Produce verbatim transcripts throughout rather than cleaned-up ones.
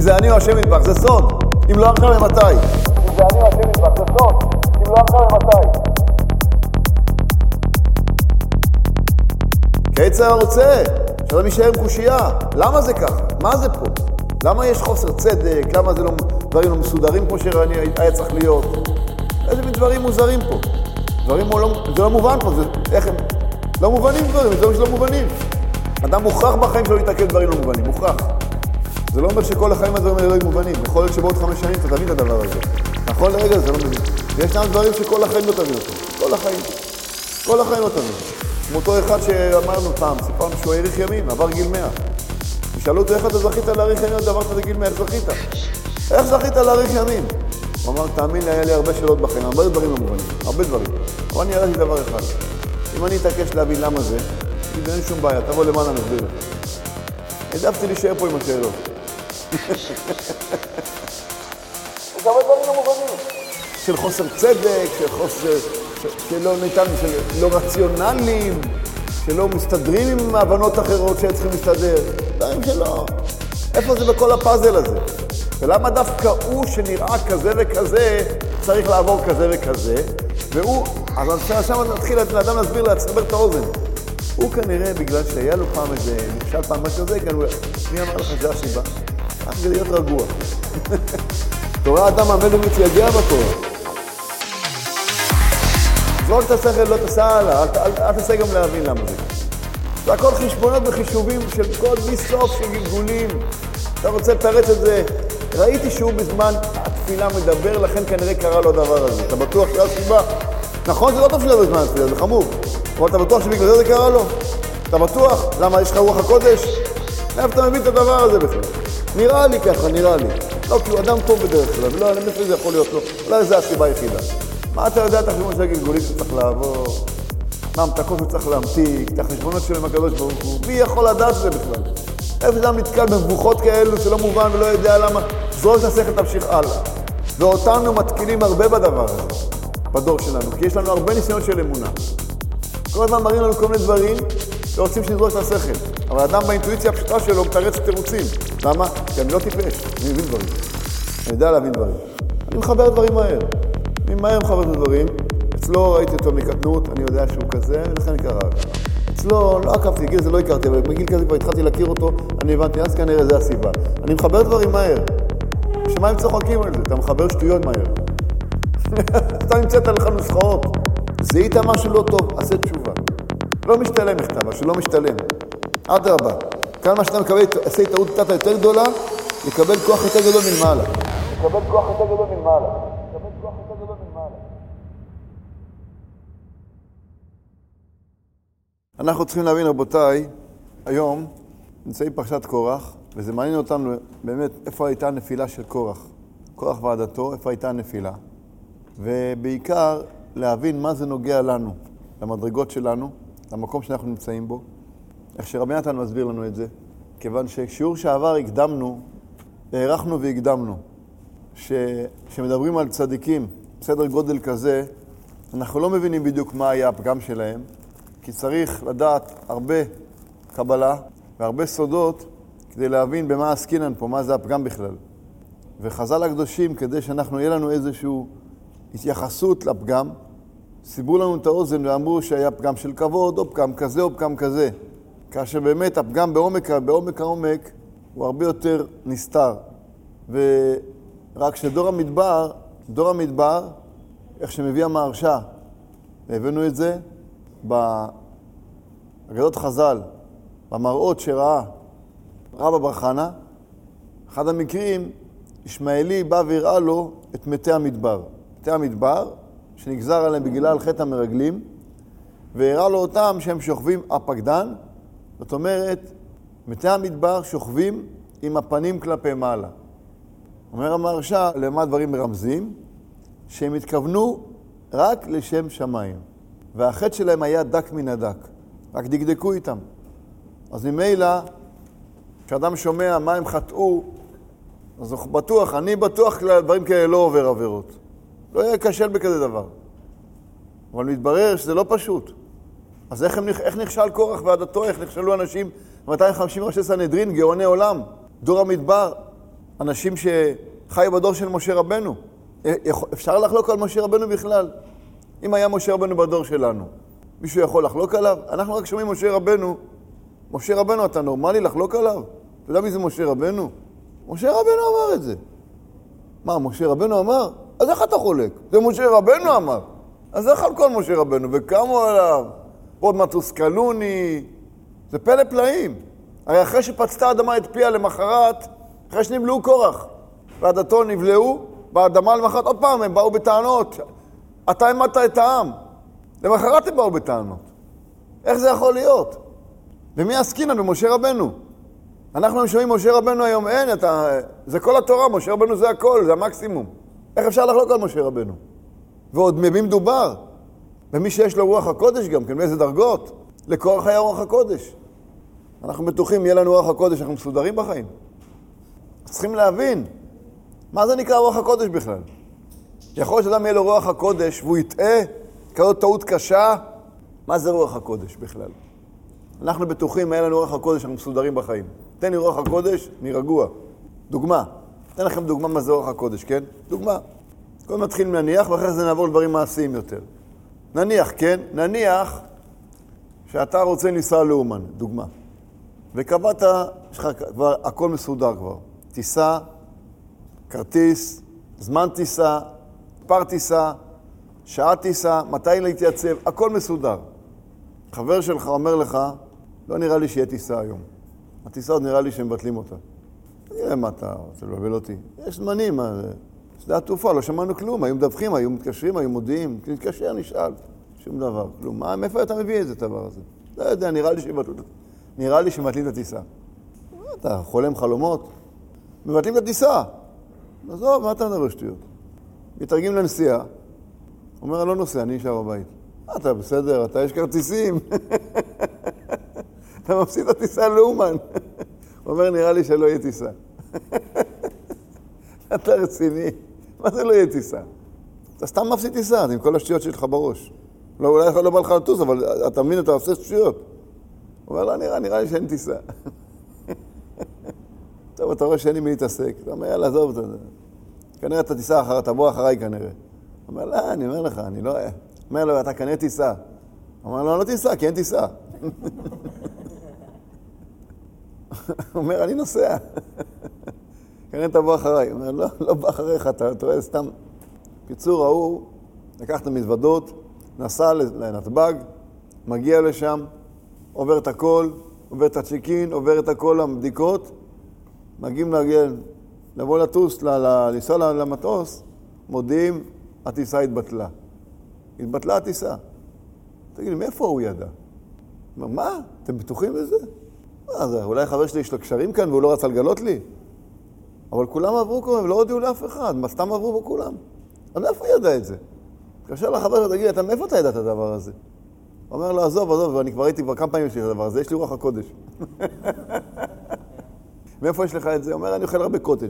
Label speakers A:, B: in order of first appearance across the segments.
A: זה אני או השם יתברך, זה סוד. אם לא עכשיו למתי? אם זה אני או השם יתברך, זה סוד. אם לא עכשיו למתי? קיצר רוצה, שלא יישאר עם קושייה. למה זה ככה? מה זה פה? למה יש חוסר צדק? למה זה לא, דברים לא מסודרים כמו שאני היה צריך להיות? איזה דברים מוזרים פה? דברים לא, זה לא מובן פה, זה, איך הם? לא מובנים דברים, זה לא מובנים. אדם מוכרח בחיים שלו להתעכל דברים לא מובנים, מוכרח. זה לא אומר שכל החיים הדברים האלה לא מובנים. יכול להיות שבעוד חמש שנים אתה תבין את הדבר הזה. נכון לרגע זה לא מבין. ויש להם דברים שכל החיים לא תבין אותו. כל החיים. כל החיים לא תבין. כמו אותו אחד שאמרנו פעם, סיפרנו שהוא האריך ימים, עבר גיל מאה. ושאלו אותו איך אתה זכית להאריך ימים, עברת לגיל מאה, איך זכית? איך זכית להאריך ימים? הוא אמר, תאמין לי, היה לי הרבה שאלות בחיים, הרבה דברים לא מובנים, הרבה דברים. אבל אני ירדתי דבר אחד. אם אני אתעקש להבין למה זה, אין שום בעיה, תבוא למעלה נסביר לך. העדפתי להישאר פה עם השאלות. יש הרבה דברים לא מובנים. של חוסר צדק, של חוסר, שלא ניתן, של לא רציונליים, שלא מסתדרים עם הבנות אחרות שצריכים להסתדר. דברים שלא. איפה זה בכל הפאזל הזה? ולמה דווקא הוא שנראה כזה וכזה, צריך לעבור כזה וכזה, והוא, אז עכשיו נתחיל לאדם להסביר, להסבר את האוזן. הוא כנראה, בגלל שהיה לו פעם איזה, נכשל פעם משהו הזה, כנראה, מי אמר לך זה הסיבה? רק כדי להיות רגוע. תורה אדם עמד ומתייגע בתורה. לא תעשה, לא תעשה הלאה, אל תעשה גם להבין למה זה. זה הכל חשבונות וחישובים של כל מסוף של גלגולים. אתה רוצה לתרץ את זה. ראיתי שהוא בזמן התפילה מדבר, לכן כנראה קרה לו הדבר הזה. אתה בטוח שזה הסיבה? נכון, זה לא טוב שזה בזמן התפילה, זה חמור. אבל אתה בטוח שבגלל זה זה קרה לו? אתה בטוח? למה, יש לך רוח הקודש? איפה אתה מבין את הדבר הזה בכלל? נראה לי ככה, נראה לי. לא, כי הוא אדם טוב בדרך כלל, ולא, אני מבין זה יכול להיות לו. אולי זה הסיבה היחידה. מה אתה יודע את החשבונות של הגלגולים שצריך לעבור? מה המתקות שצריך להמתיק? את החשבונות של הקדוש ברוך הוא? מי יכול לדעת זה בכלל? איפה אדם נתקל במבוכות כאלו שלא מובן ולא יודע למה? זרוק את השכל תמשיך הלאה. ואותנו מתקילים הרבה בדבר הזה, בדור שלנו, כי יש לנו הרבה ניסיונות של אמונה. כל הזמן מראים לנו כל מיני דברים ורוצים שנזרוק את השכל. אבל האדם באינטואיציה הפשוטה שלו מתרץ תירוצים. למה? כי אני לא טיפש, אני מבין דברים. אני יודע להבין דברים. אני מחבר דברים מהר. אני מהר מחבר את הדברים. אצלו ראיתי אותו מקטנות, אני יודע שהוא כזה, ולכן קרה. אצלו לא עקבתי, גיל זה לא הכרתי, אבל בגיל כזה כבר התחלתי להכיר אותו, אני הבנתי, אז כנראה זה הסיבה. אני מחבר דברים מהר. שמה הם צוחקים על זה? אתה מחבר שטויות מהר. אתה נמצאת עליך נוסחאות. זיהית משהו לא טוב, עשה תשובה. לא משתלם מכתב, שלא משתלם. עד רבה. כאן מה שאתה מקבל, עשה טעות קצת יותר גדולה, יקבל כוח יותר גדול מלמעלה. יקבל כוח יותר גדול מלמעלה. יקבל כוח יותר גדול מלמעלה. אנחנו צריכים להבין, רבותיי, היום נמצאים פרשת קורח, וזה מעניין אותנו באמת איפה הייתה הנפילה של קורח. קורח ועדתו, איפה הייתה הנפילה. ובעיקר להבין מה זה נוגע לנו, למדרגות שלנו, למקום שאנחנו נמצאים בו. איך שרבי נתן מסביר לנו את זה. כיוון ששיעור שעבר הקדמנו, הערכנו והקדמנו. שמדברים על צדיקים, בסדר גודל כזה, אנחנו לא מבינים בדיוק מה היה הפגם שלהם, כי צריך לדעת הרבה קבלה והרבה סודות כדי להבין במה עסקינן פה, מה זה הפגם בכלל. וחז"ל הקדושים, כדי שאנחנו יהיה לנו איזושהי התייחסות לפגם, סיברו לנו את האוזן ואמרו שהיה פגם של כבוד, או פגם כזה או פגם כזה. כאשר באמת הפגם בעומק, בעומק העומק הוא הרבה יותר נסתר. ורק שדור המדבר, דור המדבר, איך שמביא המהרש"א, והבאנו את זה באגדות חז"ל, במראות שראה רבא בר חנא, אחד המקרים, ישמעאלי בא והראה לו את מתי המדבר. מתי המדבר, שנגזר עליהם בגלל חטא המרגלים, והראה לו אותם שהם שוכבים הפקדן, זאת אומרת, מתי המדבר שוכבים עם הפנים כלפי מעלה. אומר המהרש"א, למה דברים מרמזים? שהם התכוונו רק לשם שמיים. והחטא שלהם היה דק מן הדק. רק דקדקו איתם. אז ממילא, כשאדם שומע מה הם חטאו, אז הוא בטוח, אני בטוח דברים כאלה לא עובר עבירות. לא יהיה קשה בכזה דבר. אבל מתברר שזה לא פשוט. אז איך, הם, איך נכשל קורח ועדתו, איך נכשלו אנשים מאתיים וחמישים ראשי סנהדרין, גאוני עולם, דור המדבר, אנשים שחיו בדור של משה רבנו. אפשר לחלוק על משה רבנו בכלל? אם היה משה רבנו בדור שלנו, מישהו יכול לחלוק עליו? אנחנו רק שומעים משה רבנו. משה רבנו, אתה נורמלי לחלוק עליו? אתה יודע מי זה משה רבנו? משה רבנו אמר את זה. מה, משה רבנו אמר? אז איך אתה חולק? זה משה רבנו אמר. אז איך על כל משה רבנו? וקמו עליו, עוד מתוסקלוני. זה פלא פלאים. הרי אחרי שפצתה האדמה את פיה למחרת, אחרי שנבלעו קורח, ועדתו נבלעו, באדמה למחרת, עוד פעם הם באו בטענות. אתה העמדת את העם. למחרת הם באו בטענות. איך זה יכול להיות? ומי עסקינן במשה רבנו? אנחנו שומעים משה רבנו היום, אין, אתה, זה כל התורה, משה רבנו זה הכל, זה המקסימום. איך אפשר לחלוק על משה רבנו? ועוד ממי מדובר? ומי שיש לו רוח הקודש גם, כן, באיזה דרגות? לקורח היה רוח הקודש. אנחנו בטוחים, יהיה לנו רוח הקודש, אנחנו מסודרים בחיים. צריכים להבין, מה זה נקרא רוח הקודש בכלל? יכול להיות שאדם יהיה לו רוח הקודש והוא יטעה, כזאת טעות קשה, מה זה רוח הקודש בכלל? אנחנו בטוחים, יהיה לנו רוח הקודש, אנחנו מסודרים בחיים. תן לי רוח הקודש, אני רגוע. דוגמה. תן לכם דוגמה מה זה רוח הקודש, כן? דוגמה. קודם מתחיל מנניח, ואחרי זה נעבור לדברים מעשיים יותר. נניח, כן? נניח שאתה רוצה לנסוע לאומן, דוגמה. וקבעת, יש לך כבר, הכל מסודר כבר. טיסה, כרטיס, זמן טיסה, פר טיסה, שעה טיסה, מתי להתייצב, הכל מסודר. חבר שלך אומר לך, לא נראה לי שיהיה טיסה היום. הטיסה עוד נראה לי שהם מבטלים אותה. תראה מה אתה רוצה לבלבל אותי. יש זמנים, שדה התעופה, לא שמענו כלום, היו מדווחים, היו מתקשרים, היו מודיעים, נתקשר, נשאל, שום דבר, כלום. מה, מאיפה אתה מביא את זה, דבר הזה? לא יודע, נראה לי שבטלים, נראה לי שמבטלים את הטיסה. אתה חולם חלומות? מבטלים את הטיסה. עזוב, מה אתה מדבר שטויות? מתרגים לנסיעה, אומר, אני לא נוסע, אני נשאר בבית. אתה בסדר, אתה יש כרטיסים. אתה מפסיד את הטיסה לאומן. הוא אומר, נראה לי שלא יהיה טיסה. אתה רציני. מה זה לא יהיה טיסה? אתה סתם מפסיד טיסה, עם כל השטויות שלך בראש. לא, אולי לא בא לך לטוס, אבל אתה מבין, אתה עושה שטויות. הוא אומר, לא, נראה, נראה לי שאין טיסה. טוב, אתה רואה שאין לי מי להתעסק. אתה אומר, יאללה, עזוב, כנראה אתה טיסה אחר, תבוא אחריי כנראה. הוא אומר, לא, אני אומר לך, אני לא... הוא אומר לו, אתה כנראה טיסה. הוא אומר, לא, אני לא טיסה, כי אין טיסה. הוא אומר, אני נוסע. כנראה תבוא אחריי. הוא אומר, לא, לא בא אחריך, אתה רואה סתם. קיצור, ההוא, לקח את המזוודות, נסע לנתב"ג, מגיע לשם, עובר את הכל, עובר את הצ'יקין, עובר את הכל הבדיקות, מגיעים להגיע, לבוא לטוס, לנסוע למטוס, מודיעים, הטיסה התבטלה. התבטלה הטיסה. תגיד לי, מאיפה הוא ידע? אומר, מה? אתם בטוחים בזה? מה זה? אולי חבר שלי יש לו קשרים כאן והוא לא רצה לגלות לי? אבל כולם עברו כבר, ולא הודיעו לאף אחד, מה סתם עברו בו כולם? אז מאיפה ידע את זה? קשר לחבר שלו, תגיד, אתה מאיפה אתה ידע את הדבר הזה? הוא אומר לו, עזוב, עזוב, ואני כבר הייתי כבר כמה פעמים שלי את הדבר הזה, יש לי רוח הקודש. מאיפה יש לך את זה? הוא אומר, אני אוכל הרבה קוטג'.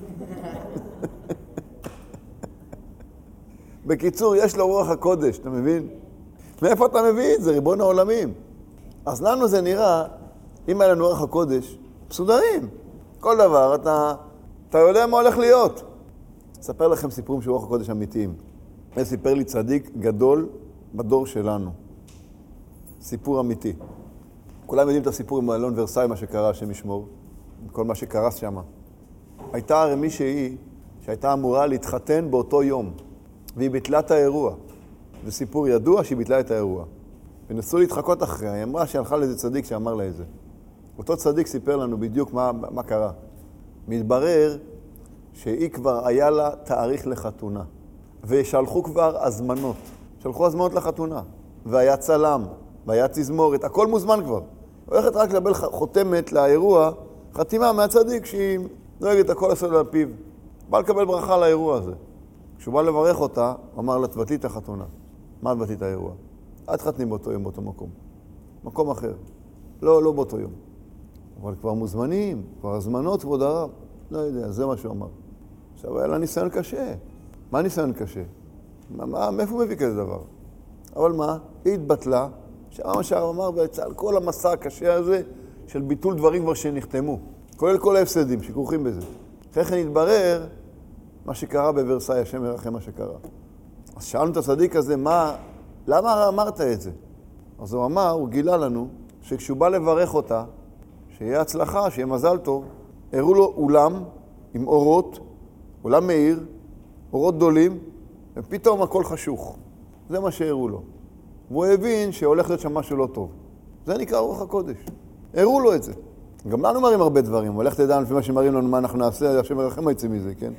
A: בקיצור, יש לו רוח הקודש, אתה מבין? מאיפה אתה מביא את זה, ריבון העולמים? אז לנו זה נראה, אם היה לנו רוח הקודש, מסודרים. כל דבר, אתה, אתה יודע מה הולך להיות. אספר לכם סיפורים של רוח הקודש אמיתיים. זה סיפר לי צדיק גדול בדור שלנו. סיפור אמיתי. כולם יודעים את הסיפור עם אלון ורסאי, מה שקרה, השם ישמור. כל מה שקרס שם. הייתה הרי מישהי שהייתה אמורה להתחתן באותו יום. והיא ביטלה את האירוע. זה סיפור ידוע שהיא ביטלה את האירוע. ונסו להתחקות אחריה. היא אמרה שהלכה לאיזה צדיק שאמר לה את זה. אותו צדיק סיפר לנו בדיוק מה, מה קרה. מתברר שהיא כבר היה לה תאריך לחתונה. ושלחו כבר הזמנות. שלחו הזמנות לחתונה. והיה צלם, והיה תזמורת, הכל מוזמן כבר. הולכת רק לקבל חותמת לאירוע, חתימה מהצדיק שהיא נוהגת הכל לעשות על פיו. בא לקבל ברכה לאירוע הזה. כשהוא בא לברך אותה, הוא אמר לה, תבטלי את החתונה. מה תבטלי את האירוע? את חתנים באותו יום, באותו מקום. מקום אחר. לא, לא באותו יום. אבל כבר מוזמנים, כבר הזמנות, כבוד הרב. לא יודע, זה מה שהוא אמר. עכשיו, היה לה ניסיון קשה. מה ניסיון קשה? מה, מה, מאיפה הוא מביא כזה דבר? אבל מה? היא התבטלה, שמה מה שהרב אמר, ועל כל המסע הקשה הזה, של ביטול דברים כבר שנחתמו. כולל כל ההפסדים שכרוכים בזה. אחרי כן התברר מה שקרה בוורסאי, השם ירחם מה שקרה. אז שאלנו את הצדיק הזה, מה, למה אמרת את זה? אז הוא אמר, הוא גילה לנו, שכשהוא בא לברך אותה, שיהיה הצלחה, שיהיה מזל טוב, הראו לו אולם עם אורות, אולם מאיר, אורות גדולים, ופתאום הכל חשוך. זה מה שהראו לו. והוא הבין שהולך להיות שם משהו לא טוב. זה נקרא רוח הקודש. הראו לו את זה. גם לנו מראים הרבה דברים. הולך תדע לפי מה שמראים לנו מה אנחנו נעשה, השם ירחם יצא מזה, כן?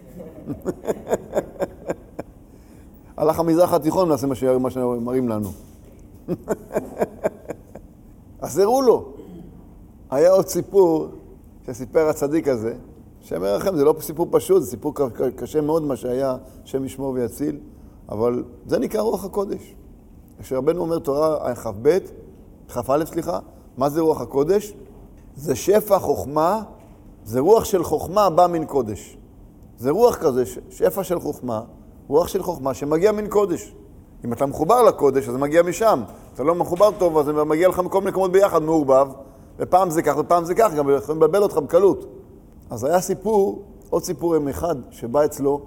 A: הלך המזרח התיכון נעשה מה שמראים לנו. אז הראו לו. היה עוד סיפור שסיפר הצדיק הזה, השם ירחם, זה לא סיפור פשוט, זה סיפור קשה מאוד מה שהיה, השם ישמור ויציל, אבל זה נקרא רוח הקודש. כשרבנו אומר תורה כ"ב, כ"א סליחה, מה זה רוח הקודש? זה שפע חוכמה, זה רוח של חוכמה בא מן קודש. זה רוח כזה, שפע של חוכמה, רוח של חוכמה שמגיע מן קודש. אם אתה מחובר לקודש, אז זה מגיע משם. אתה לא מחובר טוב, אז זה מגיע לך מכל מיני מקומות ביחד, מעורבב, ופעם זה כך ופעם זה כך, גם יכולים לבלבל אותך בקלות. אז היה סיפור, עוד סיפור עם אחד שבא אצלו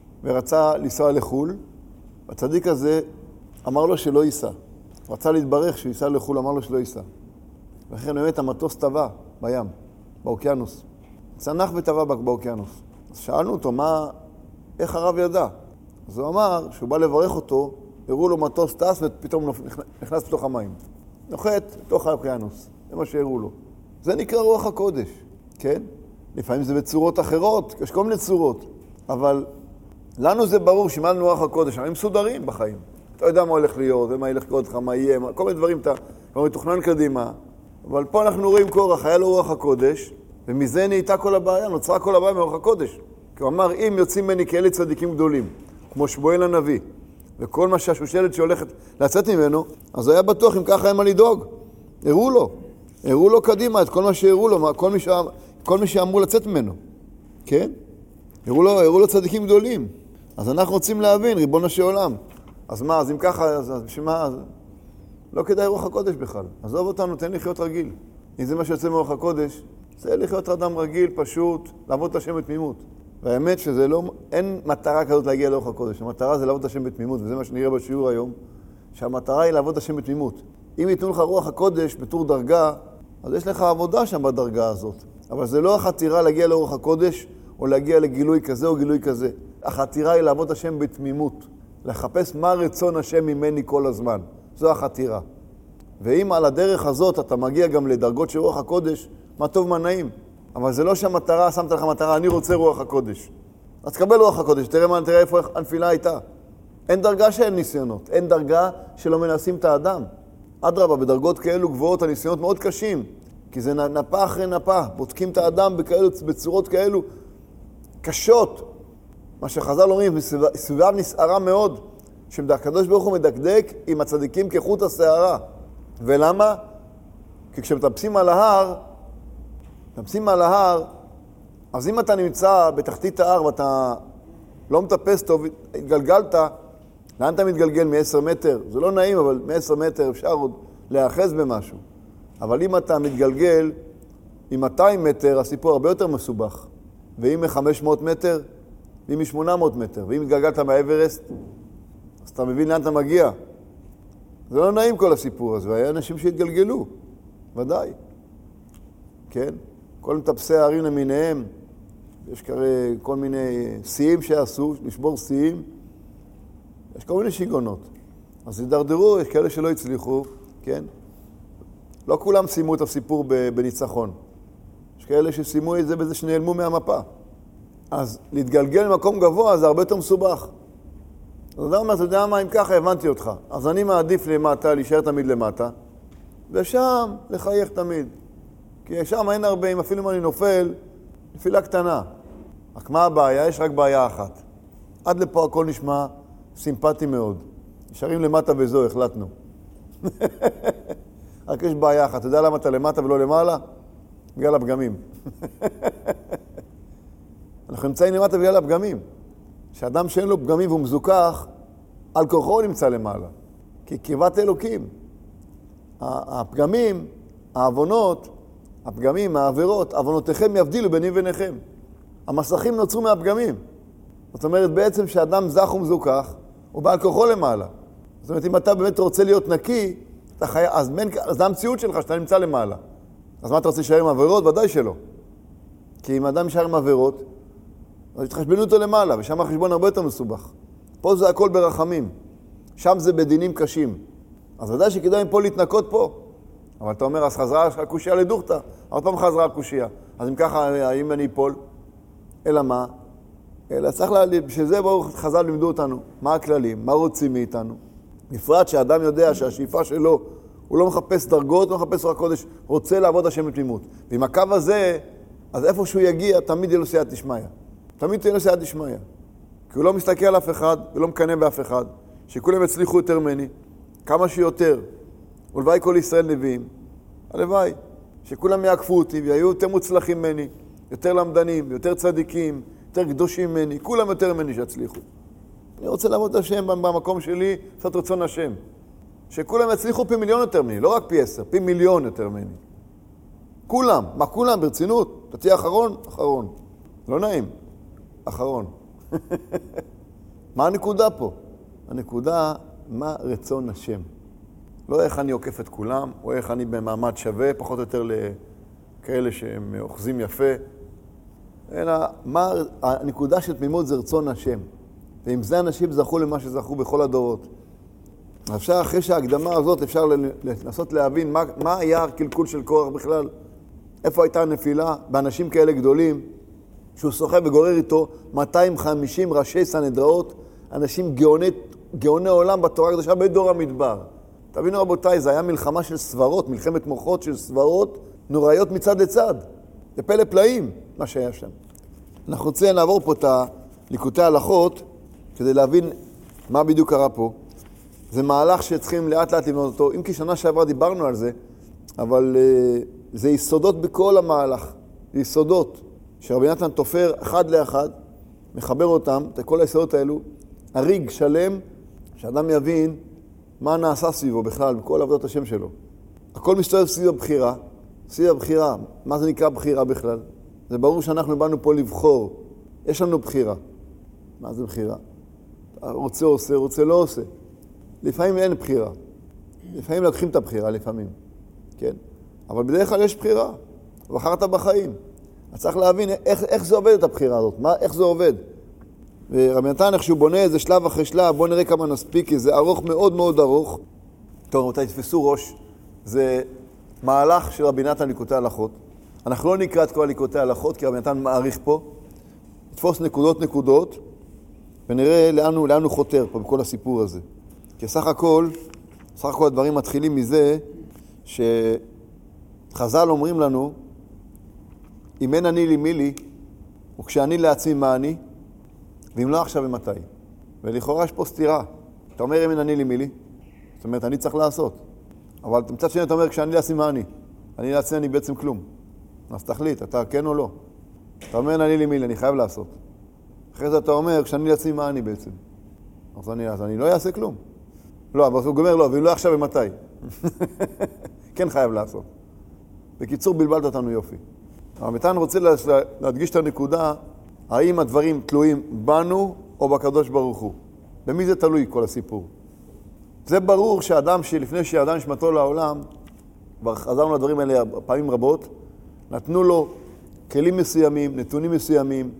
A: ורצה לנסוע לחול, הצדיק הזה אמר לו שלא ייסע. הוא רצה להתברך שהוא ייסע לחול, אמר לו שלא ייסע. ולכן באמת המטוס טבע בים, באוקיינוס. צנח וטבע באוקיינוס. אז שאלנו אותו, מה, איך הרב ידע? אז הוא אמר, שהוא בא לברך אותו, הראו לו מטוס טס ופתאום נכנס לתוך המים. נוחת לתוך האוקיינוס. זה מה שהראו לו. זה נקרא רוח הקודש, כן? לפעמים זה בצורות אחרות, יש כל מיני צורות. אבל לנו זה ברור שמה לנו רוח הקודש, אנחנו מסודרים בחיים. אתה יודע מה הולך להיות, ומה ילך לקרות לך, מה יהיה, כל מיני דברים אתה כבר מתוכנן קדימה. אבל פה אנחנו רואים קורח, היה לו רוח הקודש, ומזה נהייתה כל הבעיה, נוצרה כל הבעיה מרוח הקודש. כי הוא אמר, אם יוצאים ממני כאלה צדיקים גדולים, כמו שמואל הנביא, וכל מה שהשושלת שהולכת לצאת ממנו, אז היה בטוח אם ככה אין מה לדאוג. הראו לו, הראו לו קדימה את כל מה שהראו לו, כל מי, שה, כל מי שאמרו לצאת ממנו. כן? הראו לו, הראו לו צדיקים גדולים. אז אנחנו רוצים להבין, ריבונו של עולם. אז מה, אז אם ככה, אז בשמה, אז לא כדאי רוח הקודש בכלל. עזוב אותנו, תן לחיות רגיל. אם זה מה שיוצא מרוח הקודש, זה לחיות אדם רגיל, פשוט, לעבוד את השם בתמימות. והאמת שזה לא, אין מטרה כזאת להגיע לרוח הקודש. המטרה זה לעבוד את השם בתמימות, וזה מה שנראה בשיעור היום, שהמטרה היא לעבוד את השם בתמימות. אם ייתנו לך רוח הקודש בתור דרגה, אז יש לך עבודה שם בדרגה הזאת. אבל זה לא החתירה להגיע לרוח הקודש, או להגיע לגילוי כזה או גילוי כזה. החתירה היא לעבוד את השם בתמימות. לחפש מה רצון השם ממני כל הזמן. זו החתירה. ואם על הדרך הזאת אתה מגיע גם לדרגות של רוח הקודש, מה טוב מה נעים. אבל זה לא שהמטרה, שמת לך מטרה, אני רוצה רוח הקודש. אז תקבל רוח הקודש, תראה מה, תראה איפה הנפילה הייתה. אין דרגה שאין ניסיונות, אין דרגה שלא מנסים את האדם. אדרבה, בדרגות כאלו גבוהות הניסיונות מאוד קשים, כי זה נפה אחרי נפה, בודקים את האדם בכאלו, בצורות כאלו קשות. מה שחז"ל אומרים, סביבם נסערה מאוד, שהקדוש ברוך הוא מדקדק עם הצדיקים כחוט השערה. ולמה? כי כשמטפסים על ההר, מטפסים על ההר, אז אם אתה נמצא בתחתית ההר ואתה לא מטפס טוב, התגלגלת, לאן אתה מתגלגל? מ-עשרה מטר? זה לא נעים, אבל מ-עשרה מטר אפשר עוד להאחז במשהו. אבל אם אתה מתגלגל עם מאתיים מטר, הסיפור הרבה יותר מסובך. ואם מ-חמש מאות מטר, ואם מ-שמונה מאות מטר, ואם התגלגלת מהאברסט, אז אתה מבין לאן אתה מגיע. זה לא נעים כל הסיפור הזה, והיה אנשים שהתגלגלו, ודאי. כן? כל מטפסי הערים למיניהם, יש כרי כל מיני שיאים שעשו, לשבור שיאים, יש כל מיני שיגונות. אז ידרדרו, יש כאלה שלא הצליחו, כן? לא כולם סיימו את הסיפור בניצחון. יש כאלה שסיימו את זה בזה שנעלמו מהמפה. אז להתגלגל למקום גבוה זה הרבה יותר מסובך. אז אתה אומר, אתה יודע מה, אם ככה הבנתי אותך. אז אני מעדיף למטה, להישאר תמיד למטה, ושם לחייך תמיד. כי שם אין הרבה, אם אפילו אם אני נופל, נפילה קטנה. רק מה הבעיה? יש רק בעיה אחת. עד לפה הכל נשמע סימפטי מאוד. נשארים למטה וזהו, החלטנו. רק יש בעיה אחת. אתה יודע למה אתה למטה ולא למעלה? בגלל הפגמים. אנחנו נמצאים למטה בגלל הפגמים. שאדם שאין לו פגמים והוא מזוכח, על כוחו נמצא למעלה. כי קרבת אלוקים. הפגמים, העוונות, הפגמים, העבירות, עוונותיכם יבדילו ביני וביניכם. המסכים נוצרו מהפגמים. זאת אומרת, בעצם שאדם זך ומזוכח, הוא בעל כוחו למעלה. זאת אומרת, אם אתה באמת רוצה להיות נקי, אתה חי... אז, בין... אז זה המציאות שלך שאתה נמצא למעלה. אז מה אתה רוצה להישאר עם עבירות? ודאי שלא. כי אם אדם נשאר עם עבירות, אז יתחשבנו אותו למעלה, ושם החשבון הרבה יותר מסובך. פה זה הכל ברחמים. שם זה בדינים קשים. אז ודאי שכדאי מפה להתנקות פה. אבל אתה אומר, אז חזרה הקושייה לדוכתא, עוד פעם חזרה הקושייה. אז אם ככה, האם אני אפול? אלא מה? אלא צריך להליב, בשביל זה בואו חז"ל לימדו אותנו. מה הכללים? מה רוצים מאיתנו? בפרט שאדם יודע שהשאיפה שלו, הוא לא מחפש דרגות, הוא לא מחפש רק קודש, רוצה לעבוד השם בתמימות. ועם הקו הזה, אז איפה שהוא יגיע, תמיד יהיה לו סייעתא דשמיא. תמיד תהיה לו סייעתא דשמיא. כי הוא לא מסתכל על אף אחד, ולא מקנא באף אחד, שכולם יצליחו יותר ממני, כמה שיותר. ולוואי כל ישראל נביאים. הלוואי, שכולם יעקפו אותי, ויהיו יותר מוצלחים ממני, יותר למדנים, יותר צדיקים, יותר קדושים ממני, כולם יותר ממני שיצליחו. אני רוצה לעבוד את השם במקום שלי, לעשות רצון השם. שכולם יצליחו פי מיליון יותר ממני, לא רק פי עשר, פי מיליון יותר ממני. כולם, מה כולם? ברצינות? אתה תהיה אחרון? אחרון. לא נעים. אחרון. מה הנקודה פה? הנקודה, מה רצון השם. לא איך אני עוקף את כולם, או איך אני במעמד שווה, פחות או יותר לכאלה שהם אוחזים יפה, אלא מה הנקודה של תמימות זה רצון השם. ועם זה אנשים זכו למה שזכו בכל הדורות. אפשר אחרי שההקדמה הזאת אפשר לנסות להבין מה, מה היה הקלקול של קורח בכלל. איפה הייתה הנפילה באנשים כאלה גדולים, שהוא סוחב וגורר איתו מאתיים וחמישים ראשי סנהדראות, אנשים גאוני, גאוני עולם בתורה הקדושה בדור המדבר. תבינו רבותיי, זה היה מלחמה של סברות, מלחמת מוחות של סברות נוראיות מצד לצד. זה פלא פלאים מה שהיה שם. אנחנו רוצים לעבור פה את ליקוטי ההלכות כדי להבין מה בדיוק קרה פה. זה מהלך שצריכים לאט לאט לבנות אותו. אם כי שנה שעברה דיברנו על זה, אבל uh, זה יסודות בכל המהלך. זה יסודות שרבי נתן תופר אחד לאחד, מחבר אותם, את כל היסודות האלו, הריג שלם, שאדם יבין מה נעשה סביבו בכלל, בכל עבודת השם שלו. הכל מסתובב סביב הבחירה. סביב הבחירה. מה זה נקרא בחירה בכלל? זה ברור שאנחנו באנו פה לבחור. יש לנו בחירה. מה זה בחירה? רוצה עושה, רוצה לא עושה. לפעמים אין בחירה. לפעמים לקחים את הבחירה, לפעמים. כן? אבל בדרך כלל יש בחירה. בחרת בחיים. אז צריך להבין איך, איך זה עובד את הבחירה הזאת. מה, איך זה עובד? ורבי נתן, איך שהוא בונה איזה שלב אחרי שלב, בואו נראה כמה נספיק, כי זה ארוך מאוד מאוד ארוך. טוב, רבותיי, תפסו ראש. זה מהלך של רבי נתן ליקוטי הלכות. אנחנו לא נקרא את כל ליקוטי הלכות, כי רבי נתן מעריך פה. נתפוס נקודות נקודות, ונראה לאן הוא, לאן הוא חותר פה בכל הסיפור הזה. כי סך הכל, סך הכל הדברים מתחילים מזה, שחז"ל אומרים לנו, אם אין אני לי מי לי, וכשאני לעצמי מה אני, ואם לא עכשיו ומתי. ולכאורה יש פה סתירה. אתה אומר אם אין אני לי מי לי, זאת אומרת אני צריך לעשות. אבל מצד שני אתה אומר כשאני לעצמי מה אני. אני לעצמי אני בעצם כלום. אז תחליט, אתה כן או לא. אתה אומר אין אני לי מי לי, אני חייב לעשות. אחרי זה אתה אומר כשאני לעצמי מה אני בעצם. אז אני, אז אני לא אעשה כלום. לא, אבל הוא גומר לא, ואם לא עכשיו ומתי. כן חייב לעשות. בקיצור בלבלת אותנו יופי. אבל מתן רוצה להדגיש את הנקודה, האם הדברים תלויים בנו או בקדוש ברוך הוא. במי זה תלוי כל הסיפור? זה ברור שאדם שלפני שירדה נשמתו לעולם, כבר חזרנו לדברים האלה פעמים רבות, נתנו לו כלים מסוימים, נתונים מסוימים,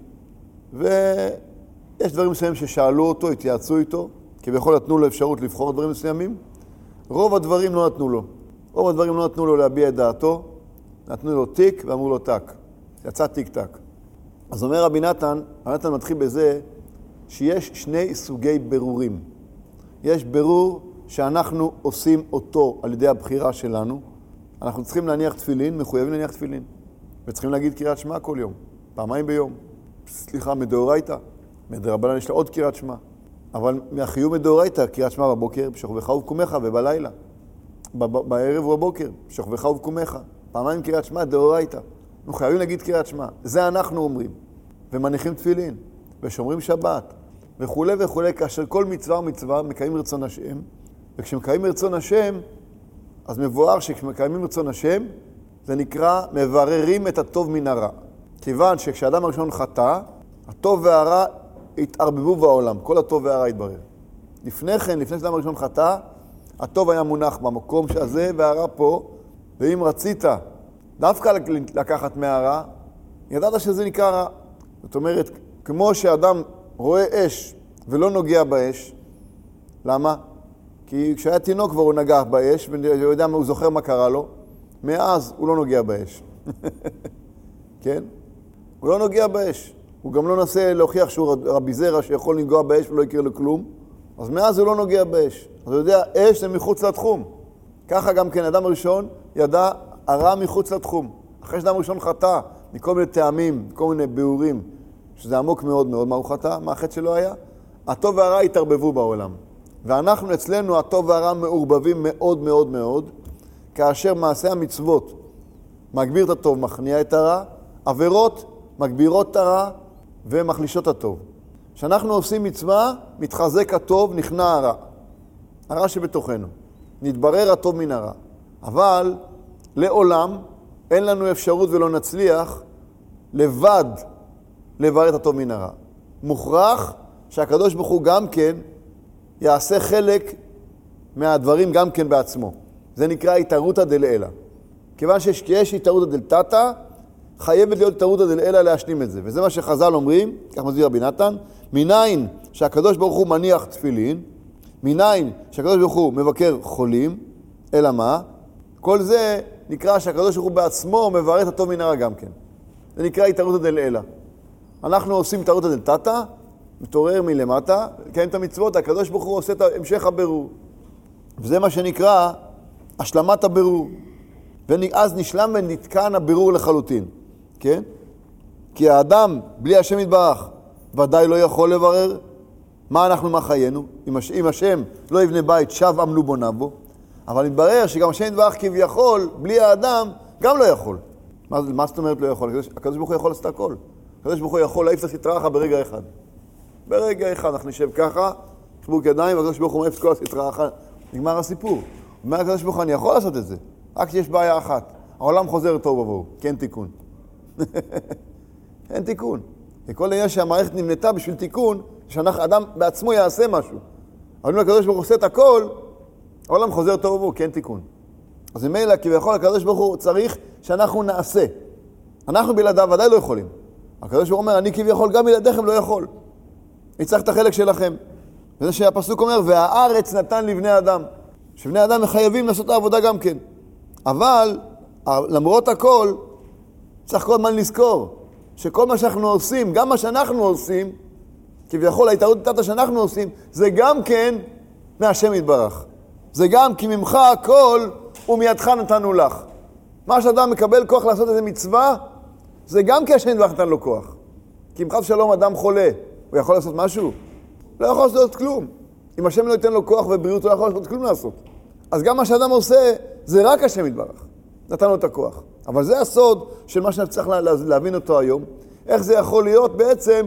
A: ויש דברים מסוימים ששאלו אותו, התייעצו איתו, כי בכל נתנו לו אפשרות לבחור דברים מסוימים. רוב הדברים לא נתנו לו. רוב הדברים לא נתנו לו להביע את דעתו, נתנו לו תיק ואמרו לו תק. יצא תיק תק. אז אומר רבי נתן, רבי נתן מתחיל בזה שיש שני סוגי ברורים. יש ברור שאנחנו עושים אותו על ידי הבחירה שלנו. אנחנו צריכים להניח תפילין, מחויבים להניח תפילין. וצריכים להגיד קריאת שמע כל יום, פעמיים ביום. סליחה, מדאורייתא. מדרבנן יש לה עוד קריאת שמע. אבל מהחיוב מדאורייתא, קריאת שמע בבוקר, בשוכבך ובקומך ובלילה. בערב ובבוקר, בשוכבך ובקומך. פעמיים קריאת שמע, דאורייתא. אנחנו חייבים להגיד קריאת שמע. זה אנחנו אומרים. ומניחים תפילין, ושומרים שבת, וכו' וכו', כאשר כל מצווה ומצווה מקיימים רצון השם, וכשמקיימים רצון השם, אז מבואר שכשמקיימים רצון השם, זה נקרא מבררים את הטוב מן הרע. כיוון שכשאדם הראשון חטא, הטוב והרע התערבבו בעולם, כל הטוב והרע התברר. לפני כן, לפני שאדם הראשון חטא, הטוב היה מונח במקום הזה והרע פה, ואם רצית דווקא לקחת מהרע, ידעת שזה נקרא רע. זאת אומרת, כמו שאדם רואה אש ולא נוגע באש, למה? כי כשהיה תינוק כבר הוא נגע באש, והוא יודע, הוא זוכר מה קרה לו, מאז הוא לא נוגע באש. כן? הוא לא נוגע באש. הוא גם לא נסה להוכיח שהוא רבי זרע שיכול לנגוע באש ולא יקרה לו כלום. אז מאז הוא לא נוגע באש. אז הוא יודע, אש זה מחוץ לתחום. ככה גם כן, אדם ראשון ידע הרע מחוץ לתחום. אחרי שאדם ראשון חטא, מכל מיני טעמים, כל מיני ביאורים, שזה עמוק מאוד מאוד מה הוא חטא, מה החטא שלו היה, הטוב והרע התערבבו בעולם. ואנחנו אצלנו, הטוב והרע מעורבבים מאוד מאוד מאוד, כאשר מעשה המצוות מגביר את הטוב, מכניע את הרע, עבירות מגבירות את הרע ומחלישות הטוב. כשאנחנו עושים מצווה, מתחזק הטוב, נכנע הרע. הרע שבתוכנו. נתברר הטוב מן הרע. אבל לעולם אין לנו אפשרות ולא נצליח לבד לברר את הטוב מן הרע. מוכרח שהקדוש ברוך הוא גם כן יעשה חלק מהדברים גם כן בעצמו. זה נקרא התערותא דלעילא. כיוון שיש התערותא דלתתא, חייבת להיות התערותא דלעילא להשלים את זה. וזה מה שחז"ל אומרים, כך מסביר רבי נתן, מניין שהקדוש ברוך הוא מניח תפילין, מניין שהקדוש ברוך הוא מבקר חולים, אלא מה? כל זה נקרא שהקדוש ברוך הוא בעצמו מברר את הטוב מן הרע גם כן. זה נקרא התערותא דלעילא. אנחנו עושים התערותא דלתתא, מתעורר מלמטה, לקיים את המצוות, הקדוש ברוך הוא עושה את המשך הבירור. וזה מה שנקרא השלמת הבירור. ואז נשלם ונתקן הבירור לחלוטין. כן? כי האדם, בלי השם יתברך, ודאי לא יכול לברר מה אנחנו מה חיינו. אם הש... אם השם לא יבנה בית, שב עמלו בונה בו. אבל מתברר שגם השם יתברך כביכול, בלי האדם, גם לא יכול. מה, מה זאת אומרת לא יכול? הקדוש ברוך הוא יכול לעשות הכל. הקדוש ברוך הוא יכול להעיף את הסטרה אחת ברגע אחד. ברגע אחד אנחנו נשב ככה, חיבוק ידיים, והקדוש ברוך הוא מעיף את כל הסטרה אחת. נגמר הסיפור. אומר הקדוש ברוך הוא, אני יכול לעשות את זה. רק שיש בעיה אחת. העולם חוזר טוב ובואו. כן תיקון. אין תיקון. כל העניין שהמערכת נמנתה בשביל תיקון, שאדם בעצמו יעשה משהו. אבל אם הקדוש ברוך הוא עושה את הכל, העולם חוזר טוב ובואו. כן תיקון. אז ממילא, כביכול הקדוש ברוך הוא צריך שאנחנו נעשה. אנחנו בלעדיו ודאי לא יכולים. הקדוש ברוך הוא אומר, אני כביכול גם בלעדיכם לא יכול. אני צריך את החלק שלכם. וזה שהפסוק אומר, והארץ נתן לבני אדם. שבני אדם חייבים לעשות את העבודה גם כן. אבל, למרות הכל, צריך כל הזמן לזכור, שכל מה שאנחנו עושים, גם מה שאנחנו עושים, כביכול ההתערותא דלתתא שאנחנו עושים, זה גם כן מהשם יתברך. זה גם כי ממך הכל ומידך נתנו לך. מה שאדם מקבל כוח לעשות איזה מצווה, זה גם כי השם יתברך נתן לו כוח. כי אם חס ושלום אדם חולה, הוא יכול לעשות משהו? לא יכול לעשות כלום. אם השם לא ייתן לו כוח ובריאות, הוא לא יכול לעשות כלום לעשות. אז גם מה שאדם עושה, זה רק השם יתברך. נתן לו את הכוח. אבל זה הסוד של מה שצריך להבין אותו היום. איך זה יכול להיות בעצם,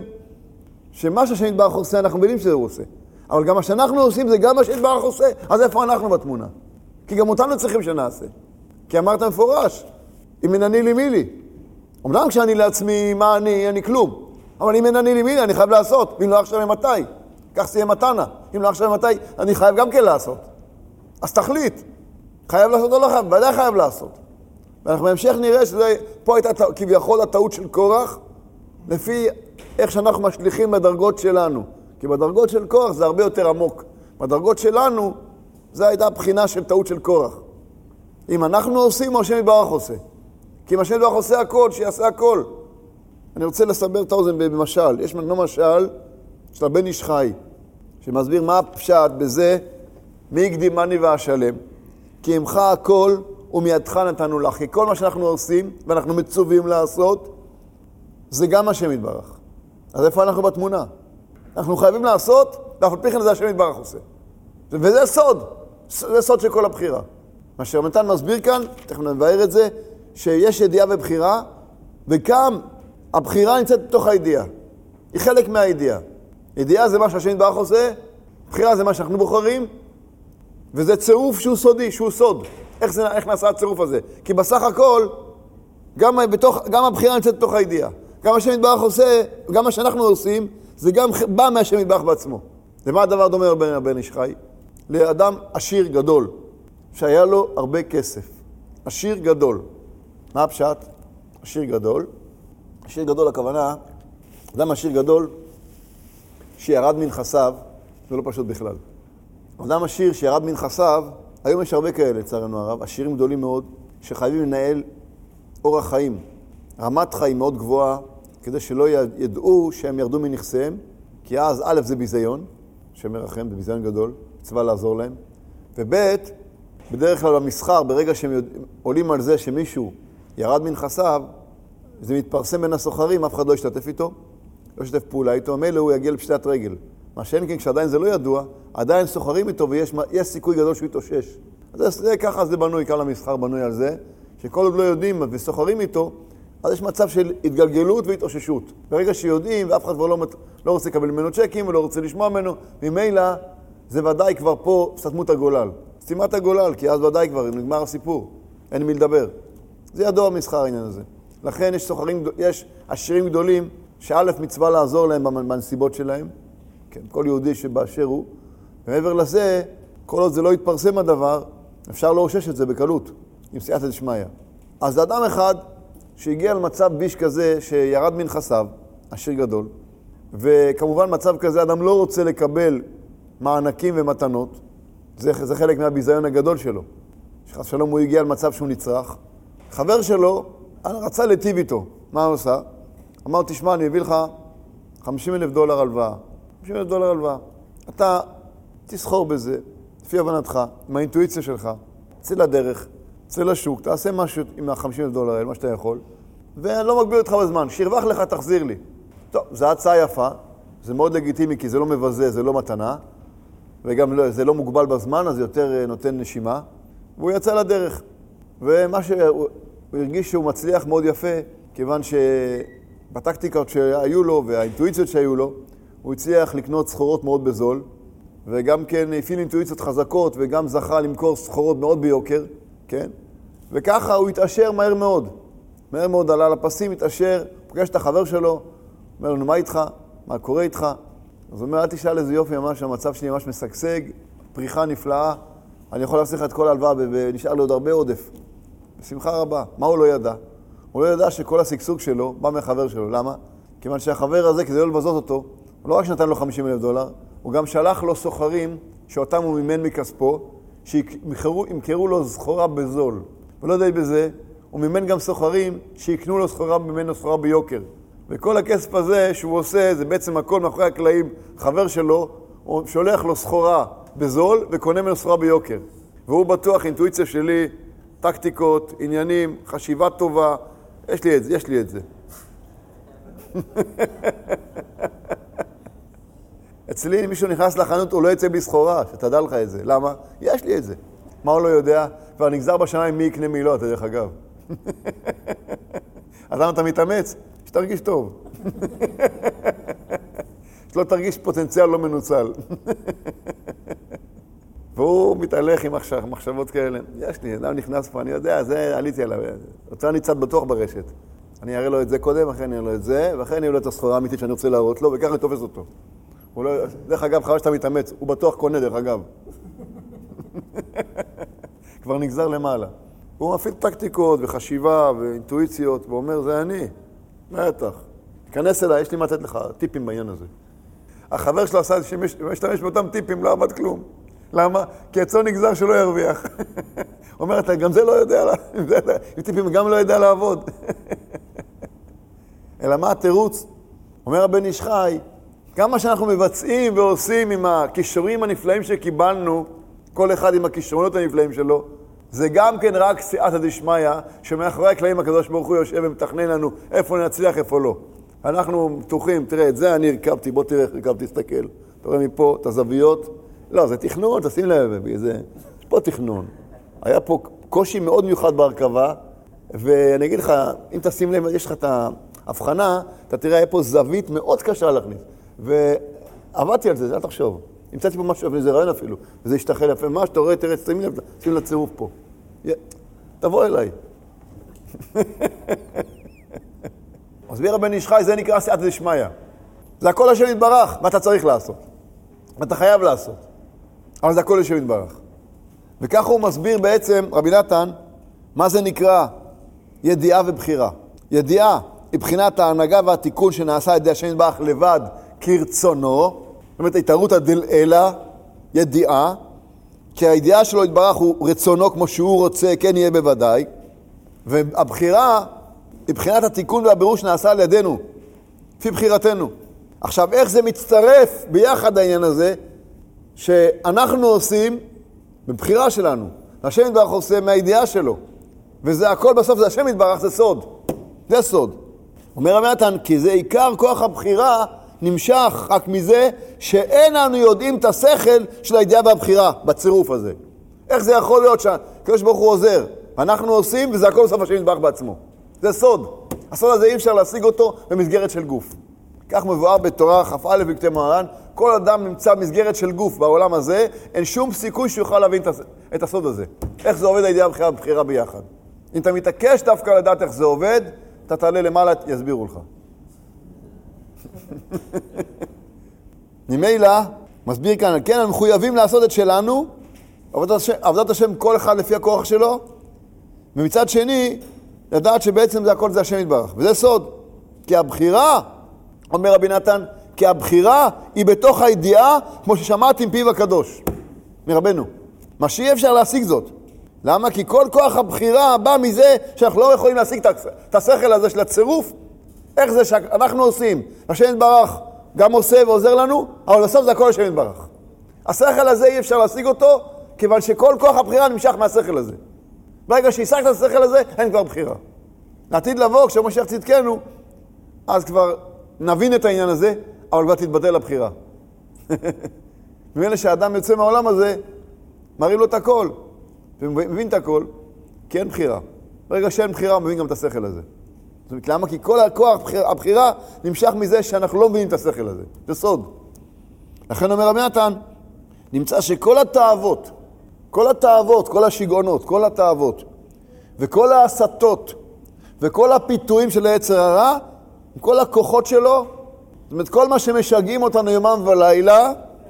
A: שמה שהשם יתברך עושה, אנחנו מבינים שזה הוא עושה. אבל גם מה שאנחנו עושים, זה גם מה שיתברך עושה. אז איפה אנחנו בתמונה? כי גם אותנו צריכים שנעשה. כי אמרת מפורש, אם אין אני לי מי לי. אמנם כשאני לעצמי, מה אני, אני כלום. אבל אם אין אני לי מי לי, אני חייב לעשות. ואם לא עכשיו מתי? כך זה יהיה מתנה. אם לא עכשיו מתי, אני חייב גם כן לעשות. אז תחליט. חייב לעשות או לא חייב? ודאי חייב לעשות. ואנחנו בהמשך נראה שזה, פה הייתה כביכול הטעות של קורח, לפי איך שאנחנו משליכים בדרגות שלנו. כי בדרגות של קורח זה הרבה יותר עמוק. בדרגות שלנו, זה הייתה הבחינה של טעות של קורח. אם אנחנו עושים, או השם יתברך עושה. כי אם השם יתברך עושה הכל, שיעשה הכל. אני רוצה לסבר את האוזן במשל. יש לנו משל של הבן איש חי, שמסביר מה הפשט בזה, מי יקדימני ואשלם. כי עמך הכל ומידך נתנו לך. כי כל מה שאנחנו עושים, ואנחנו מצווים לעשות, זה גם השם יתברך. אז איפה אנחנו בתמונה? אנחנו חייבים לעשות, ואף על פי כן זה השם יתברך עושה. וזה סוד. זה סוד של כל הבחירה. מה שרמתן מסביר כאן, תכף נבהר את זה, שיש ידיעה ובחירה, וגם הבחירה נמצאת בתוך הידיעה. היא חלק מהידיעה. ידיעה זה מה שהשם יתברך עושה, בחירה זה מה שאנחנו בוחרים, וזה צירוף שהוא סודי, שהוא סוד. איך, זה, איך נעשה הצירוף הזה? כי בסך הכל, גם, בתוך, גם הבחירה נמצאת בתוך הידיעה. גם השם יתברך עושה, גם מה שאנחנו עושים, זה גם בא מהשם יתברך בעצמו. למה הדבר דומה רבנו בן איש חי? לאדם עשיר גדול, שהיה לו הרבה כסף. עשיר גדול. מה הפשט? עשיר גדול. עשיר גדול הכוונה, אדם עשיר גדול שירד מנכסיו, זה לא פשוט בכלל. אדם עשיר שירד מנכסיו, היום יש הרבה כאלה, לצערנו הרב, עשירים גדולים מאוד, שחייבים לנהל אורח חיים, רמת חיים מאוד גבוהה, כדי שלא ידעו שהם ירדו מנכסיהם, כי אז א' זה ביזיון, שמרחם, זה ביזיון גדול, צבא לעזור להם, וב' בדרך כלל במסחר, ברגע שהם עולים על זה שמישהו ירד מנכסיו, זה מתפרסם בין הסוחרים, אף אחד לא ישתתף איתו, לא ישתתף פעולה איתו, מילא הוא יגיע לפשטת רגל. מה שאין כן, כשעדיין זה לא ידוע, עדיין סוחרים איתו ויש יש סיכוי גדול שהוא יתאושש. אז זה, ככה זה בנוי, כל המסחר בנוי על זה, שכל עוד לא יודעים וסוחרים איתו, אז יש מצב של התגלגלות והתאוששות. ברגע שיודעים ואף אחד כבר לא, לא רוצה לקבל ממנו צ'קים ולא רוצה לשמוע ממנו, ממילא זה ודאי כבר פה סתמות הגולל. סתימת הגולל, כי אז ודאי כבר נגמר הסיפור, אין מי לדבר. זה ידוע המסחר העניין הזה. לכן יש סוחרים, יש עשירים גדולים, שא' מצווה לעזור להם בנסיבות שלהם, כן, כל יהודי שבאשר הוא, ומעבר לזה, כל עוד זה לא יתפרסם הדבר, אפשר להושש את זה בקלות, עם סייעתא דשמיא. אז אדם אחד שהגיע למצב ביש כזה שירד מנכסיו, עשיר גדול, וכמובן מצב כזה אדם לא רוצה לקבל מענקים ומתנות, זה, זה חלק מהביזיון הגדול שלו. שחס שלום הוא הגיע למצב שהוא נצרך. חבר שלו רצה לטיב איתו, מה הוא עושה? אמר, תשמע, אני מביא לך חמישים אלף דולר הלוואה. חמישים אלף דולר הלוואה. אתה תסחור בזה, לפי הבנתך, עם האינטואיציה שלך, צא לדרך, צא לשוק, תעשה משהו עם ה-חמישים אלף דולר האלה, מה שאתה יכול, ואני לא מגביל אותך בזמן, שירווח לך, תחזיר לי. טוב, זו הצעה יפה, זה מאוד לגיטימי, כי זה לא מבזה, זה לא מתנה, וגם לא, זה לא מוגבל בזמן, אז יותר נותן נשימה, והוא יצא לדרך. ומה שהוא הרגיש שהוא מצליח מאוד יפה, כיוון שבטקטיקות שהיו לו והאינטואיציות שהיו לו, הוא הצליח לקנות סחורות מאוד בזול, וגם כן הפעיל אינטואיציות חזקות, וגם זכה למכור סחורות מאוד ביוקר, כן? וככה הוא התאשר מהר מאוד. מהר מאוד עלה לפסים, התאשר, פוגש את החבר שלו, אומר לנו, מה איתך? מה קורה איתך? אז הוא אומר, אל תשאל איזה יופי ממש, המצב שלי ממש משגשג, פריחה נפלאה, אני יכול להפסיך את כל ההלוואה ונשאר לי עוד הרבה עודף. בשמחה רבה. מה הוא לא ידע? הוא לא ידע שכל הסגסוג שלו בא מהחבר שלו. למה? כיוון שהחבר הזה, כדי לא לבזות אותו, הוא לא רק שנתן לו חמישים אלף דולר, הוא גם שלח לו סוחרים שאותם הוא מימן מכספו, שימכרו לו סחורה בזול. ולא די בזה, הוא מימן גם סוחרים שיקנו לו סחורה, ממנו סחורה ביוקר. וכל הכסף הזה שהוא עושה, זה בעצם הכל מאחורי הקלעים, חבר שלו, הוא שולח לו סחורה בזול וקונה ממנו סחורה ביוקר. והוא בטוח, אינטואיציה שלי, טקטיקות, עניינים, חשיבה טובה, יש לי את זה, יש לי את זה. אצלי, אם מישהו נכנס לחנות, הוא לא יצא בלי סחורה, שתדע לך את זה. למה? יש לי את זה. מה הוא לא יודע? כבר נגזר בשניים מי יקנה מי לא, אתה דרך אגב. אז למה אתה מתאמץ? שתרגיש טוב. שלא תרגיש פוטנציאל לא מנוצל. והוא מתהלך עם מחשבות כאלה. יש לי, אדם נכנס פה, אני יודע, זה עליתי עליו. רוצה אני קצת בטוח ברשת. אני אראה לו את זה קודם, אחרי אני אראה לו את זה, ואחרי אני אראה לו את הסחורה האמיתית שאני רוצה להראות לו, וכך אני תופס אותו. הוא לא, דרך אגב, חבל שאתה מתאמץ, הוא בטוח קונה דרך אגב. כבר נגזר למעלה. הוא מפעיל טקטיקות וחשיבה ואינטואיציות, ואומר, זה אני. בטח. תיכנס אליי, יש לי מה לתת לך טיפים בעניין הזה. החבר שלו עשה שמשתמש באותם טיפים, לא עבד כלום. למה? כי אצלו נגזר שלא ירוויח. אומר, אתה גם זה לא יודע, עם טיפים גם לא יודע לעבוד. אלא מה התירוץ? אומר הבן איש חי, כמה שאנחנו מבצעים ועושים עם הכישורים הנפלאים שקיבלנו, כל אחד עם הכישרונות הנפלאים שלו, זה גם כן רק סייעתא דשמיא, שמאחורי הקלעים הקדוש ברוך הוא יושב ומתכנן לנו איפה נצליח, איפה לא. אנחנו פתוחים, תראה, את זה אני הרכבתי, בוא תראה איך הרכבתי, תסתכל. אתה רואה מפה את הזוויות? לא, זה תכנון, תשים לב, זה... יש פה תכנון. היה פה קושי מאוד מיוחד בהרכבה, ואני אגיד לך, אם תשים לב, יש לך את ההבחנה, אתה תראה, היה פה זווית מאוד קשה להכניס. ועבדתי על זה, זה אל תחשוב. המצאתי פה משהו, זה רעיון אפילו, וזה ישתחל יפה. מה שאתה רואה, תראה, שים לב, שים לצירוף פה. תבוא אליי. מסביר הבן איש חי, זה נקרא סייעתא דשמיא. זה הכל השם יתברך, מה אתה צריך לעשות. מה אתה חייב לעשות. אבל זה הכל השם יתברך. וככה הוא מסביר בעצם, רבי נתן, מה זה נקרא ידיעה ובחירה. ידיעה היא בחינת ההנהגה והתיקון שנעשה על ידי השם יתברך לבד כרצונו, זאת אומרת, ההתערותא דלעילא, ידיעה, כי הידיעה שלו יתברך הוא רצונו כמו שהוא רוצה, כן יהיה בוודאי, והבחירה היא בחינת התיקון והבירור שנעשה על ידינו, לפי בחירתנו. עכשיו, איך זה מצטרף ביחד העניין הזה, שאנחנו עושים בבחירה שלנו, השם יתברך עושה מהידיעה שלו, וזה הכל בסוף, זה השם יתברך, זה סוד. זה סוד. אומר רבי נתן, כי זה עיקר כוח הבחירה, נמשך רק מזה שאין לנו יודעים את השכל של הידיעה והבחירה בצירוף הזה. איך זה יכול להיות שהקדוש ברוך הוא עוזר, אנחנו עושים וזה הכל בסוף השם יתברך בעצמו. זה סוד. הסוד הזה אי אפשר להשיג אותו במסגרת של גוף. כך מבואר בתורה כ"א בכתבי מוהר"ן, כל אדם נמצא במסגרת של גוף בעולם הזה, אין שום סיכוי שיוכל להבין את הסוד הזה. איך זה עובד הידיעה והבחירה ובחירה ביחד. אם אתה מתעקש דווקא לדעת איך זה עובד, אתה תעלה למעלה, יסבירו לך. ממילא, מסביר כאן, כן, אנחנו מחויבים לעשות את שלנו, עבודת השם, עבודת השם כל אחד לפי הכוח שלו, ומצד שני, לדעת שבעצם זה הכל זה השם יתברך. וזה סוד. כי הבחירה, אומר רבי נתן, כי הבחירה היא בתוך הידיעה, כמו ששמעתי עם פיו הקדוש, מרבנו. מה שאי אפשר להשיג זאת. למה? כי כל כוח הבחירה בא מזה שאנחנו לא יכולים להשיג את השכל הזה של הצירוף. איך זה שאנחנו עושים? השם יתברך גם עושה ועוזר לנו, אבל בסוף זה הכל השם יתברך. השכל הזה אי אפשר להשיג אותו, כיוון שכל כוח הבחירה נמשך מהשכל הזה. ברגע שהשגת את השכל הזה, אין כבר בחירה. לעתיד לבוא, כשמשיח צדקנו, אז כבר נבין את העניין הזה, אבל כבר תתבטל הבחירה. ומאלה שהאדם יוצא מהעולם הזה, מראים לו את הכל, ומבין את הכל, כי אין בחירה. ברגע שאין בחירה, הוא מבין גם את השכל הזה. זאת אומרת, למה? כי כל הכוח הבחירה, הבחירה נמשך מזה שאנחנו לא מבינים את השכל הזה. זה סוד. לכן אומר רבי נתן, נמצא שכל התאוות, כל התאוות, כל השיגעונות, כל התאוות, וכל ההסתות, וכל הפיתויים של היצר הרע, כל הכוחות שלו, זאת אומרת, כל מה שמשגעים אותנו יומם ולילה,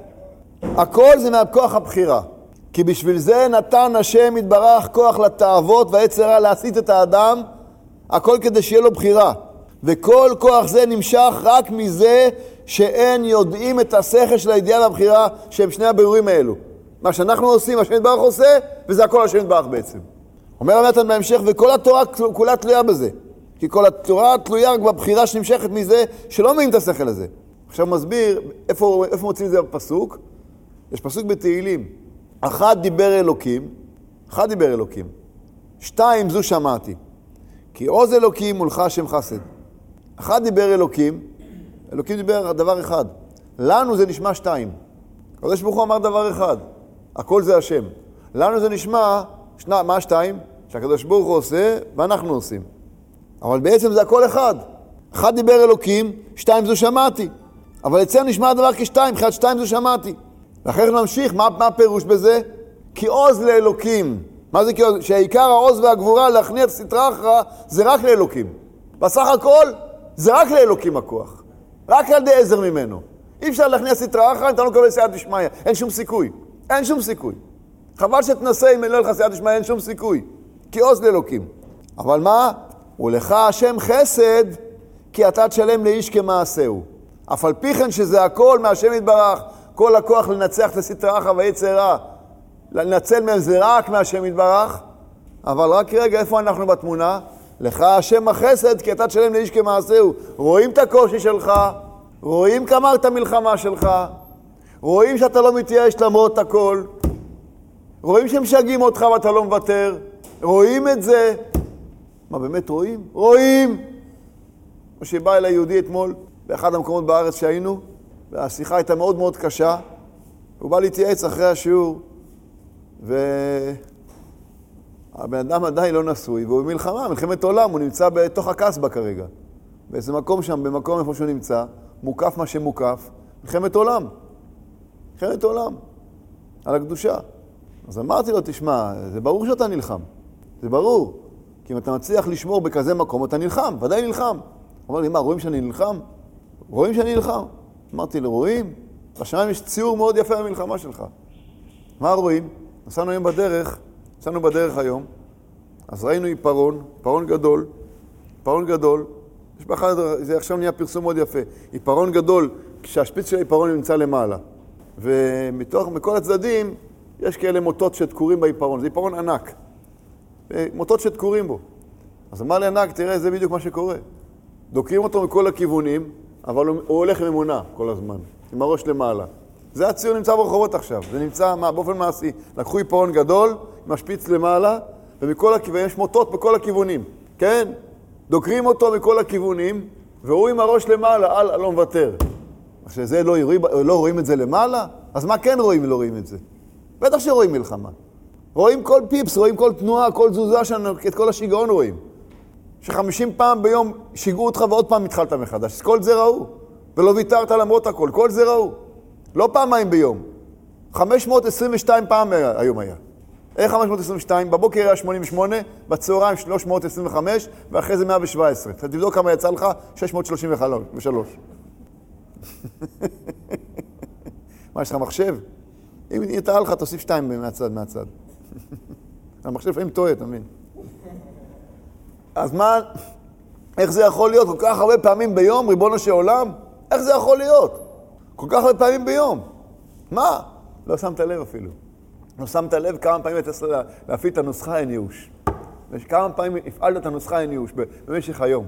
A: הכל זה מהכוח הבחירה. כי בשביל זה נתן השם יתברך כוח לתאוות והיצר הרע להסית את האדם, הכל כדי שיהיה לו בחירה. וכל כוח זה נמשך רק מזה שאין יודעים את השכל של הידיעה והבחירה שהם שני הבירורים האלו. מה שאנחנו עושים, השם יתברך עושה, וזה הכל השם יתברך בעצם. אומר רבי נתן בהמשך, וכל התורה כולה תלויה בזה. כי כל התורה תלויה רק בבחירה שנמשכת מזה שלא מבינים את השכל הזה. עכשיו מסביר איפה, איפה מוצאים את זה בפסוק. יש פסוק בתהילים. אחד דיבר אלוקים, אחד דיבר אלוקים. שתיים זו שמעתי. כי עוז אלוקים מולך השם חסד. אחד דיבר אלוקים, אלוקים דיבר דבר אחד. לנו זה נשמע שתיים. הקדוש ברוך הוא אמר דבר אחד. הכל זה השם. לנו זה נשמע, שני, מה שתיים? שהקדוש ברוך הוא עושה ואנחנו עושים. אבל בעצם זה הכל אחד. אחד דיבר אלוקים, שתיים זו שמעתי. אבל אצלנו נשמע הדבר כשתיים, אחד שתיים זו שמעתי. ואחרי כן נמשיך, מה, מה הפירוש בזה? כי עוז לאלוקים. מה זה כי עוז? שהעיקר העוז והגבורה להכניע את סטרא אחרא זה רק לאלוקים. בסך הכל זה רק לאלוקים הכוח. רק על די עזר ממנו. אי אפשר להכניע סטרא אחרא אם אתה לא מקבל סייעתא דשמיא. אין שום סיכוי. אין שום סיכוי. חבל שתנסה אם לא לך סייעתא דשמיא, אין שום סיכוי. כי עוז לאלוקים. אבל מה? ולך השם חסד, כי אתה תשלם לאיש כמעשהו. אף על פי כן שזה הכל מהשם יתברך, כל הכוח לנצח את הסטרא אחרא והיצר הרע, לנצל מהם זה רק מהשם יתברך, אבל רק רגע, איפה אנחנו בתמונה? לך השם החסד, כי אתה תשלם לאיש כמעשהו. רואים את הקושי שלך, רואים כמה את המלחמה שלך, רואים שאתה לא מתייאש למרות הכל, רואים שמשגעים אותך ואתה לא מוותר, רואים את זה. מה באמת רואים? רואים! כמו שבא אל היהודי אתמול, באחד המקומות בארץ שהיינו, והשיחה הייתה מאוד מאוד קשה, הוא בא להתייעץ אחרי השיעור, והבן אדם עדיין לא נשוי, והוא במלחמה, מלחמת עולם, הוא נמצא בתוך הקסבה כרגע. באיזה מקום שם, במקום איפה שהוא נמצא, מוקף מה שמוקף, מלחמת עולם. מלחמת עולם, על הקדושה. אז אמרתי לו, תשמע, זה ברור שאתה נלחם. זה ברור. כי אם אתה מצליח לשמור בכזה מקום, אתה נלחם, ודאי נלחם. אומר לי, מה, רואים שאני נלחם? רואים שאני נלחם? אמרתי לו, רואים? בשמיים יש ציור מאוד יפה במלחמה שלך. מה רואים? נסענו היום בדרך, נסענו בדרך היום, אז ראינו עיפרון, עיפרון גדול, עיפרון גדול, יש באחד, זה עכשיו נהיה פרסום מאוד יפה, עיפרון גדול, כשהשפיץ של העיפרון נמצא למעלה. ומתוך, מכל הצדדים, יש כאלה מוטות שתקורים בעיפרון, זה עיפרון ענק. מוטות שתקורים בו. אז אמר לי ענק, תראה, זה בדיוק מה שקורה. דוקרים אותו מכל הכיוונים, אבל הוא הולך עם אמונה כל הזמן, עם הראש למעלה. זה הציור נמצא ברחובות עכשיו, זה נמצא מה, באופן מעשי. לקחו עיפרון גדול, משפיץ למעלה, ומכל הכיוונים, יש מוטות בכל הכיוונים. כן? דוקרים אותו מכל הכיוונים, והוא עם הראש למעלה, אל, לא מוותר. עכשיו, זה לא, לא רואים את זה למעלה? אז מה כן רואים ולא רואים את זה? בטח שרואים מלחמה. רואים כל פיפס, רואים כל תנועה, כל תזוזה שלנו, את כל השיגעון רואים. שחמישים פעם ביום שיגעו אותך ועוד פעם התחלת מחדש. כל זה ראו. ולא ויתרת למרות הכל. כל זה ראו. לא פעמיים ביום. חמש מאות עשרים ושתיים פעם היום היה. איך חמש מאות עשרים ושתיים? בבוקר היה שמונים ושמונה, בצהריים שלוש מאות עשרים וחמש, ואחרי זה מאה שבע עשרה. אתה תבדוק כמה יצא לך? שש מאות שלושים ושלוש. מה, יש לך מחשב? אם יתאה לך, תוסיף שתיים מהצד, מהצד. המחשב לפעמים טועה, אתה מבין? אז מה, איך זה יכול להיות? כל כך הרבה פעמים ביום, ריבונו של עולם? איך זה יכול להיות? כל כך הרבה פעמים ביום. מה? לא שמת לב אפילו. לא שמת לב כמה פעמים אתה צריך להפעיל את הנוסחה אין ייאוש. כמה פעמים הפעלת את הנוסחה אין ייאוש במשך היום.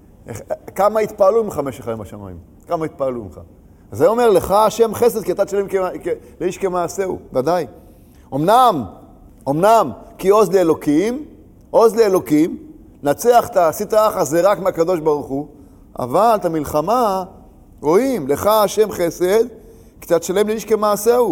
A: כמה התפעלו ממך במשך היום בשמיים? כמה התפעלו ממך? אז זה אומר לך, השם חסד כי אתה תשלם לאיש כמעשהו, ודאי. אמנם, אמנם, כי עוז לאלוקים, עוז לאלוקים, נצח את עשית אחר זה רק מהקדוש ברוך הוא, אבל את המלחמה רואים, לך השם חסד, קצת שלם לאיש כמעשהו.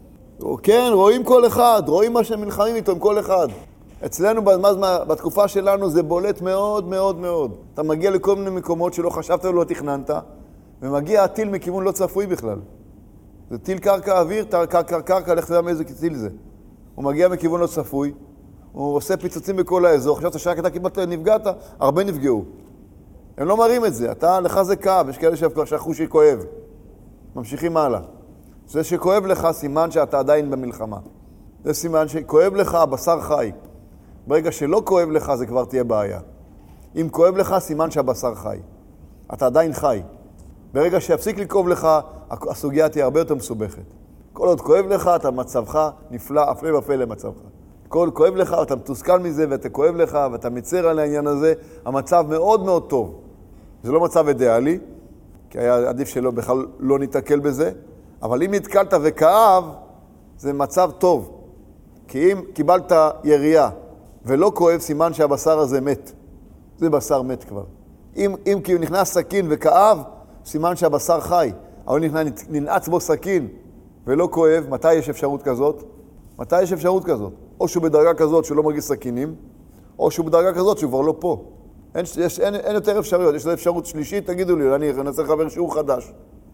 A: כן, רואים כל אחד, רואים מה שהם מלחמים איתו עם כל אחד. אצלנו בתקופה שלנו זה בולט מאוד מאוד מאוד. אתה מגיע לכל מיני מקומות שלא חשבת ולא תכננת, ומגיע הטיל מכיוון לא צפוי בכלל. זה טיל קרקע אוויר, קרקע, קרקע, לך תדע מאיזה טיל זה. הוא מגיע מכיוון לא צפוי, הוא עושה פיצוצים בכל האזור, חשבת שרק אתה כמעט נפגעת, הרבה נפגעו. הם לא מראים את זה, אתה, לך זה כאב, יש כאלה שכחו שכואב. ממשיכים הלאה. זה שכואב לך סימן שאתה עדיין במלחמה. זה סימן שכואב לך, הבשר חי. ברגע שלא כואב לך, זה כבר תהיה בעיה. אם כואב לך, סימן שהבשר חי. אתה עדיין חי. ברגע שיפסיק לכאוב לך, הסוגיה תהיה הרבה יותר מסובכת. כל עוד כואב לך, אתה מצבך נפלא, אפלה ופלא מצבך. כל כואב לך, אתה מתוסכל מזה, ואתה כואב לך, ואתה מצר על העניין הזה, המצב מאוד מאוד טוב. זה לא מצב אידיאלי, כי היה עדיף שלא בכלל לא נתקל בזה, אבל אם נתקלת וכאב, זה מצב טוב. כי אם קיבלת ירייה ולא כואב, סימן שהבשר הזה מת. זה בשר מת כבר. אם, אם כי הוא נכנס סכין וכאב, סימן שהבשר חי. אבל ננעץ בו סכין ולא כואב, מתי יש אפשרות כזאת? מתי יש אפשרות כזאת? או שהוא בדרגה כזאת שהוא לא מרגיש סכינים, או שהוא בדרגה כזאת שהוא כבר לא פה. אין, יש, אין, אין יותר אפשרויות. יש לו אפשרות שלישית, תגידו לי, אני אנסה לחבר שיעור חדש.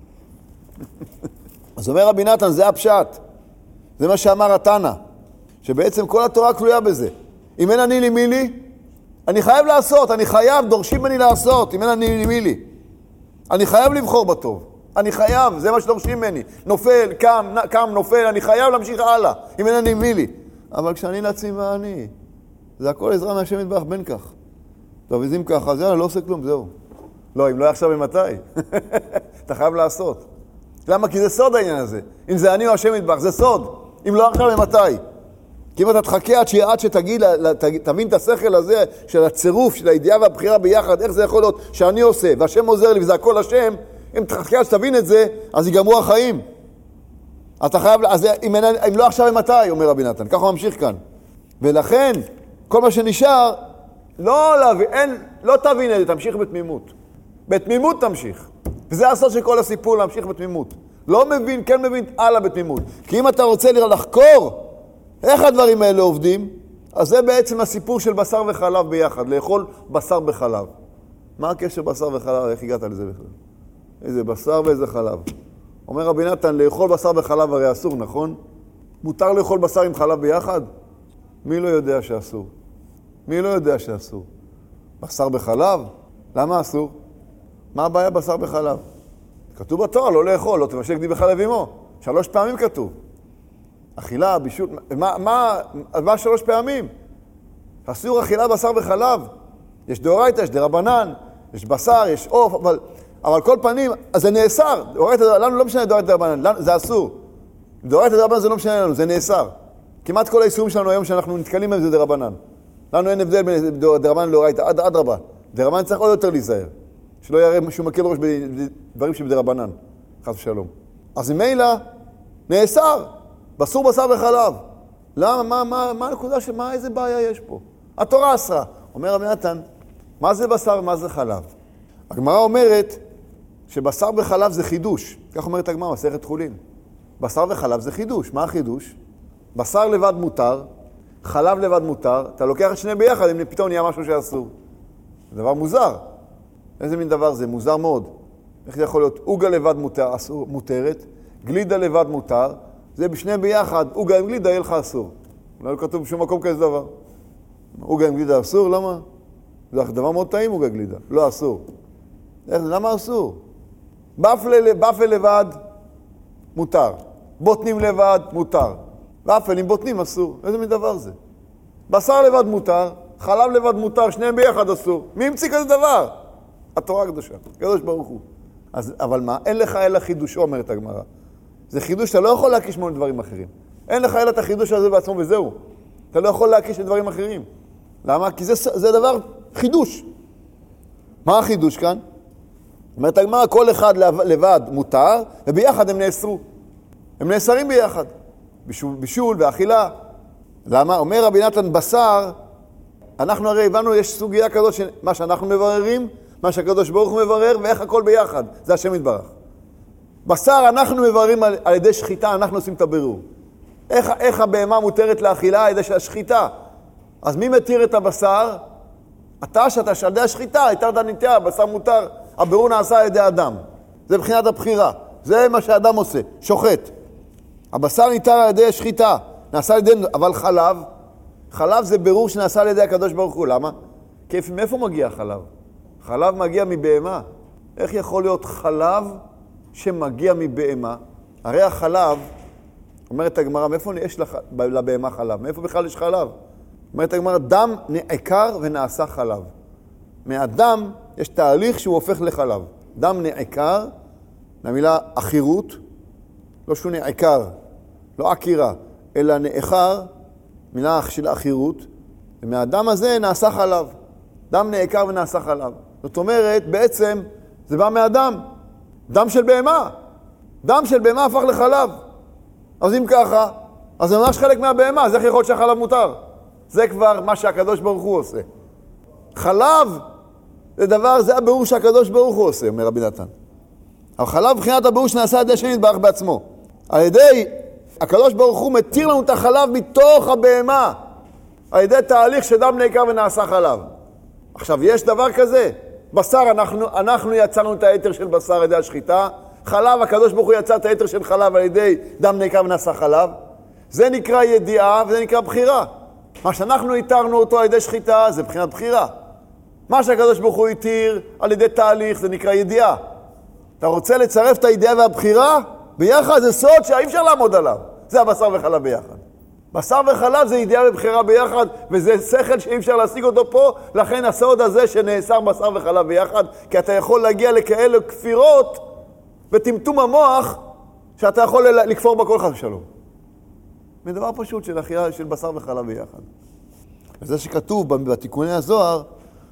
A: אז אומר רבי נתן, זה הפשט. זה מה שאמר התנא, שבעצם כל התורה כלויה בזה. אם אין אני לי מי לי, אני חייב לעשות, אני חייב, דורשים ממני לעשות, אם אין אני לי מי לי. אני חייב לבחור בטוב. אני חייב, זה מה שדורשים ממני. נופל, קם, קם, נופל, אני חייב להמשיך הלאה, אם אין אני מי לי. אבל כשאני לעצמי ואני, זה הכל עזרה מהשם יתברך בין כך. טוב, אז אם ככה, אז יאללה, לא עושה כלום, זהו. לא, אם לא עכשיו ממתי. אתה חייב לעשות. למה? כי זה סוד העניין הזה. אם זה אני או השם יתברך, זה סוד. אם לא עכשיו ממתי. כי אם אתה תחכה עד, עד שתגיד, תבין את השכל הזה של הצירוף, של הידיעה והבחירה ביחד, איך זה יכול להיות שאני עושה, והשם עוזר לי וזה הכל השם, אם תחכה עד שתבין את זה, אז ייגמרו החיים. אתה חייב, אז אם, אם לא עכשיו ממתי, אומר רבי נתן, ככה הוא ממשיך כאן. ולכן, כל מה שנשאר, לא להבין, אין, לא תבין את זה, תמשיך בתמימות. בתמימות תמשיך. וזה הסוד של כל הסיפור, להמשיך בתמימות. לא מבין, כן מבין, הלאה בתמימות. כי אם אתה רוצה לחקור איך הדברים האלה עובדים, אז זה בעצם הסיפור של בשר וחלב ביחד, לאכול בשר בחלב. מה הקשר בשר וחלב? איך הגעת לזה בכלל? איזה בשר ואיזה חלב. אומר רבי נתן, לאכול בשר בחלב הרי אסור, נכון? מותר לאכול בשר עם חלב ביחד? מי לא יודע שאסור? מי לא יודע שאסור? בשר בחלב? למה אסור? מה הבעיה בשר בחלב? כתוב בתורה, לא לאכול, לא תבשל גדי בחלב אמו. שלוש פעמים כתוב. אכילה, בישול, מה, מה, מה שלוש פעמים? אסור אכילה בשר בחלב. יש דאורייתא, יש דרבנן, יש בשר, יש עוף, אבל, אבל כל פנים, אז זה נאסר. דאורייתא, לנו לא משנה דאורייתא דרבנן, זה אסור. דאורייתא דרבנן זה לא משנה לנו, זה נאסר. כמעט כל האיסורים שלנו היום שאנחנו נתקלים בהם זה דרבנן. לנו אין הבדל בין דרבנן לדאורייתא, עד, עד רבה. דרבנן צריך עוד יותר להיזהר. שלא יראה שהוא מקל ראש בדברים שבדרבנן, חס ושלום. אז ממילא נאסר, בסור בשר וחלב. למה? מה, מה, מה הנקודה של מה, איזה בעיה יש פה? התורה אסרה. אומר רבי נתן, מה זה בשר ומה זה חלב? הגמרא אומרת שבשר וחלב זה חידוש. כך אומרת הגמרא, מסכת חולין. בשר וחלב זה חידוש. מה החידוש? בשר לבד מותר, חלב לבד מותר, אתה לוקח את שני ביחד, אם פתאום נהיה משהו שאסור. זה דבר מוזר. איזה מין דבר זה? מוזר מאוד. איך זה יכול להיות? עוגה לבד מותר, אסור, מותרת, גלידה לבד מותר, זה בשני ביחד, עוגה עם גלידה יהיה לך אסור. לא כתוב בשום מקום כזה דבר. עוגה עם גלידה אסור, למה? זה דבר מאוד טעים עוגה גלידה, לא אסור. איך זה? למה אסור? בפל, בפל לבד מותר, בוטנים לבד מותר, בפל עם בוטנים אסור. איזה מין דבר זה? בשר לבד מותר, חלב לבד מותר, שניהם ביחד אסור. מי המציא כזה דבר? התורה הקדושה, קדוש ברוך הוא. אז, אבל מה? אין לך אלא חידושו, אומרת הגמרא. זה חידוש שאתה לא יכול להקיש מול דברים אחרים. אין לך אלא את החידוש הזה בעצמו וזהו. אתה לא יכול להקיש את דברים אחרים. למה? כי זה, זה דבר חידוש. מה החידוש כאן? אומרת הגמרא, כל אחד לבד מותר, וביחד הם נאסרו. הם נאסרים ביחד. בישול, בישול ואכילה. למה? אומר רבי נתן, בשר, אנחנו הרי הבנו, יש סוגיה כזאת, שמה שאנחנו מבררים, מה שהקדוש ברוך הוא מברר, ואיך הכל ביחד. זה השם יתברך. בשר אנחנו מבררים על, על ידי שחיטה, אנחנו עושים את הבירור. איך, איך הבהמה מותרת לאכילה על ידי השחיטה? אז מי מתיר את הבשר? אתה שאתה שעל ידי השחיטה, התרת ניתיה, הבשר מותר. הבירור נעשה על ידי אדם. זה מבחינת הבחירה. זה מה שאדם עושה, שוחט. הבשר ניתר על ידי השחיטה, נעשה על ידי, אבל חלב, חלב זה בירור שנעשה על ידי הקדוש ברוך הוא. למה? כי מאיפה מגיע חלב? חלב מגיע מבהמה. איך יכול להיות חלב שמגיע מבהמה? הרי החלב, אומרת הגמרא, מאיפה יש לח... לבהמה חלב? מאיפה בכלל יש חלב? אומרת הגמרא, דם נעקר ונעשה חלב. מהדם יש תהליך שהוא הופך לחלב. דם נעקר, למילה אחירות, לא שהוא נעקר, לא עקירה, אלא נעקר, מילה של אחירות, ומהדם הזה נעשה חלב. דם נעקר ונעשה חלב. זאת אומרת, בעצם זה בא מהדם. דם של בהמה. דם של בהמה הפך לחלב. אז אם ככה, אז זה ממש חלק מהבהמה, אז איך יכול להיות שהחלב מותר? זה כבר מה שהקדוש ברוך הוא עושה. חלב זה דבר, זה הבירור שהקדוש ברוך הוא עושה, אומר רבי נתן. אבל חלב מבחינת הבירור שנעשה על ידי השם יתברך בעצמו. על ידי, הקדוש ברוך הוא מתיר לנו את החלב מתוך הבהמה. על ידי תהליך שדם נעקר ונעשה חלב. עכשיו, יש דבר כזה. בשר, אנחנו, אנחנו יצרנו את היתר של בשר על ידי השחיטה. חלב, הקדוש ברוך הוא יצר את היתר של חלב על ידי דם נעקר ונעשה חלב. זה נקרא ידיעה וזה נקרא בחירה. מה שאנחנו התרנו אותו על ידי שחיטה זה בחינת בחירה. מה שהקדוש ברוך הוא התיר על ידי תהליך זה נקרא ידיעה. אתה רוצה לצרף את הידיעה והבחירה? ביחד זה סוד שאי אפשר לעמוד עליו. זה הבשר וחלב ביחד. בשר וחלב זה ידיעה ובחירה ביחד, וזה שכל שאי אפשר להשיג אותו פה, לכן הסוד הזה שנאסר בשר וחלב ביחד, כי אתה יכול להגיע לכאלה כפירות וטמטום המוח, שאתה יכול לכפור בכל חס ושלום. מדבר פשוט של אכילה של בשר וחלב ביחד. וזה שכתוב בתיקוני הזוהר,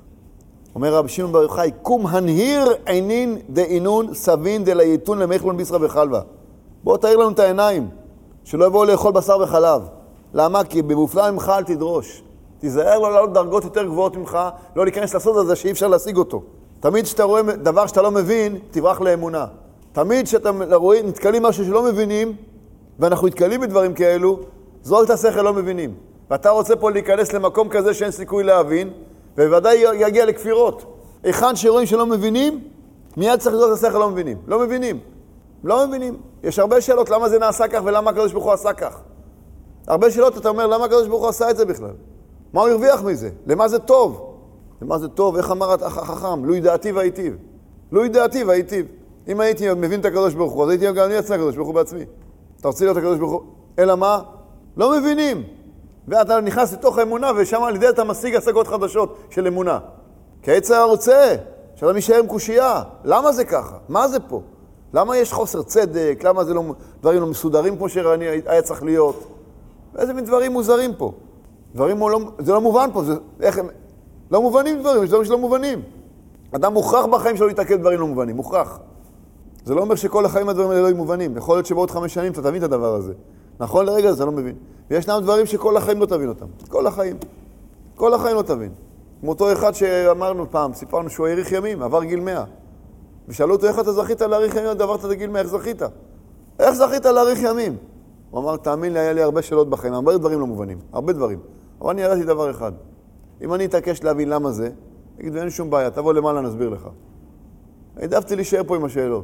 A: אומר רבי שמעון בר יוחאי, קום הנהיר עינין דאינון סבין דלייתון למחלון ביסרא וחלבה. בוא תאיר לנו את העיניים, שלא יבואו לאכול בשר וחלב. למה? כי במופלא ממך אל תדרוש. תיזהר לא לעלות דרגות יותר גבוהות ממך, לא להיכנס לסוד הזה שאי אפשר להשיג אותו. תמיד שאתה רואה דבר שאתה לא מבין, תברח לאמונה. תמיד שאתה רואה, נתקלים משהו שלא מבינים, ואנחנו נתקלים בדברים כאלו, זרוק את השכל לא מבינים. ואתה רוצה פה להיכנס למקום כזה שאין סיכוי להבין, ובוודאי יגיע לכפירות. היכן שרואים שלא מבינים, מיד צריך לזרוק את השכל לא מבינים. לא מבינים. לא מבינים. יש הרבה שאלות למה זה נעשה כך ולמה הקדוש ברוך הוא עשה כך. הרבה שאלות אתה אומר למה הקדוש ברוך הוא עשה את זה בכלל. מה הוא הרוויח מזה? למה זה טוב? למה זה טוב? איך אמר החכם? לו ידעתי והיטיב. לו ידעתי והייתי. אם הייתי מבין את הקדוש ברוך הוא, אז הייתי גם אני עצמי הקדוש ברוך הוא בעצמי. אתה רוצה להיות הקדוש ברוך הוא? אלא מה? לא מבינים. ואתה נכנס לתוך האמונה, ושם על ידי אתה משיג השגות חדשות של אמונה. כי היצר רוצה, שאתה משאר עם קושייה. למה זה ככה? מה זה פה? למה יש חוסר צדק? למה זה לא, דברים לא מסודרים כמו שהיה צריך להיות? ואיזה מין דברים מוזרים פה? דברים לא, זה לא מובן פה, זה, איך הם, לא מובנים דברים, יש דברים שלא מובנים. אדם מוכרח בחיים שלו להתעכל דברים לא מובנים, מוכרח. זה לא אומר שכל החיים הדברים האלה לא מובנים. יכול להיות שבעוד חמש שנים אתה תבין את הדבר הזה. נכון לרגע זה לא מבין. וישנם דברים שכל החיים לא תבין אותם. כל החיים. כל החיים לא תבין. כמו אותו אחד שאמרנו פעם, סיפרנו שהוא האריך ימים, עבר גיל מאה. ושאלו אותו איך אתה זכית להאריך ימים, עברת את גיל מאה, איך זכית? איך זכית להאריך ימים? הוא אמר, תאמין לי, היה לי הרבה שאלות בחיים, הרבה דברים לא מובנים, הרבה דברים. אבל אני ידעתי דבר אחד. אם אני אתעקש להבין למה זה, אגיד, ואין שום בעיה, תבוא למעלה, נסביר לך. העדפתי להישאר פה עם השאלות.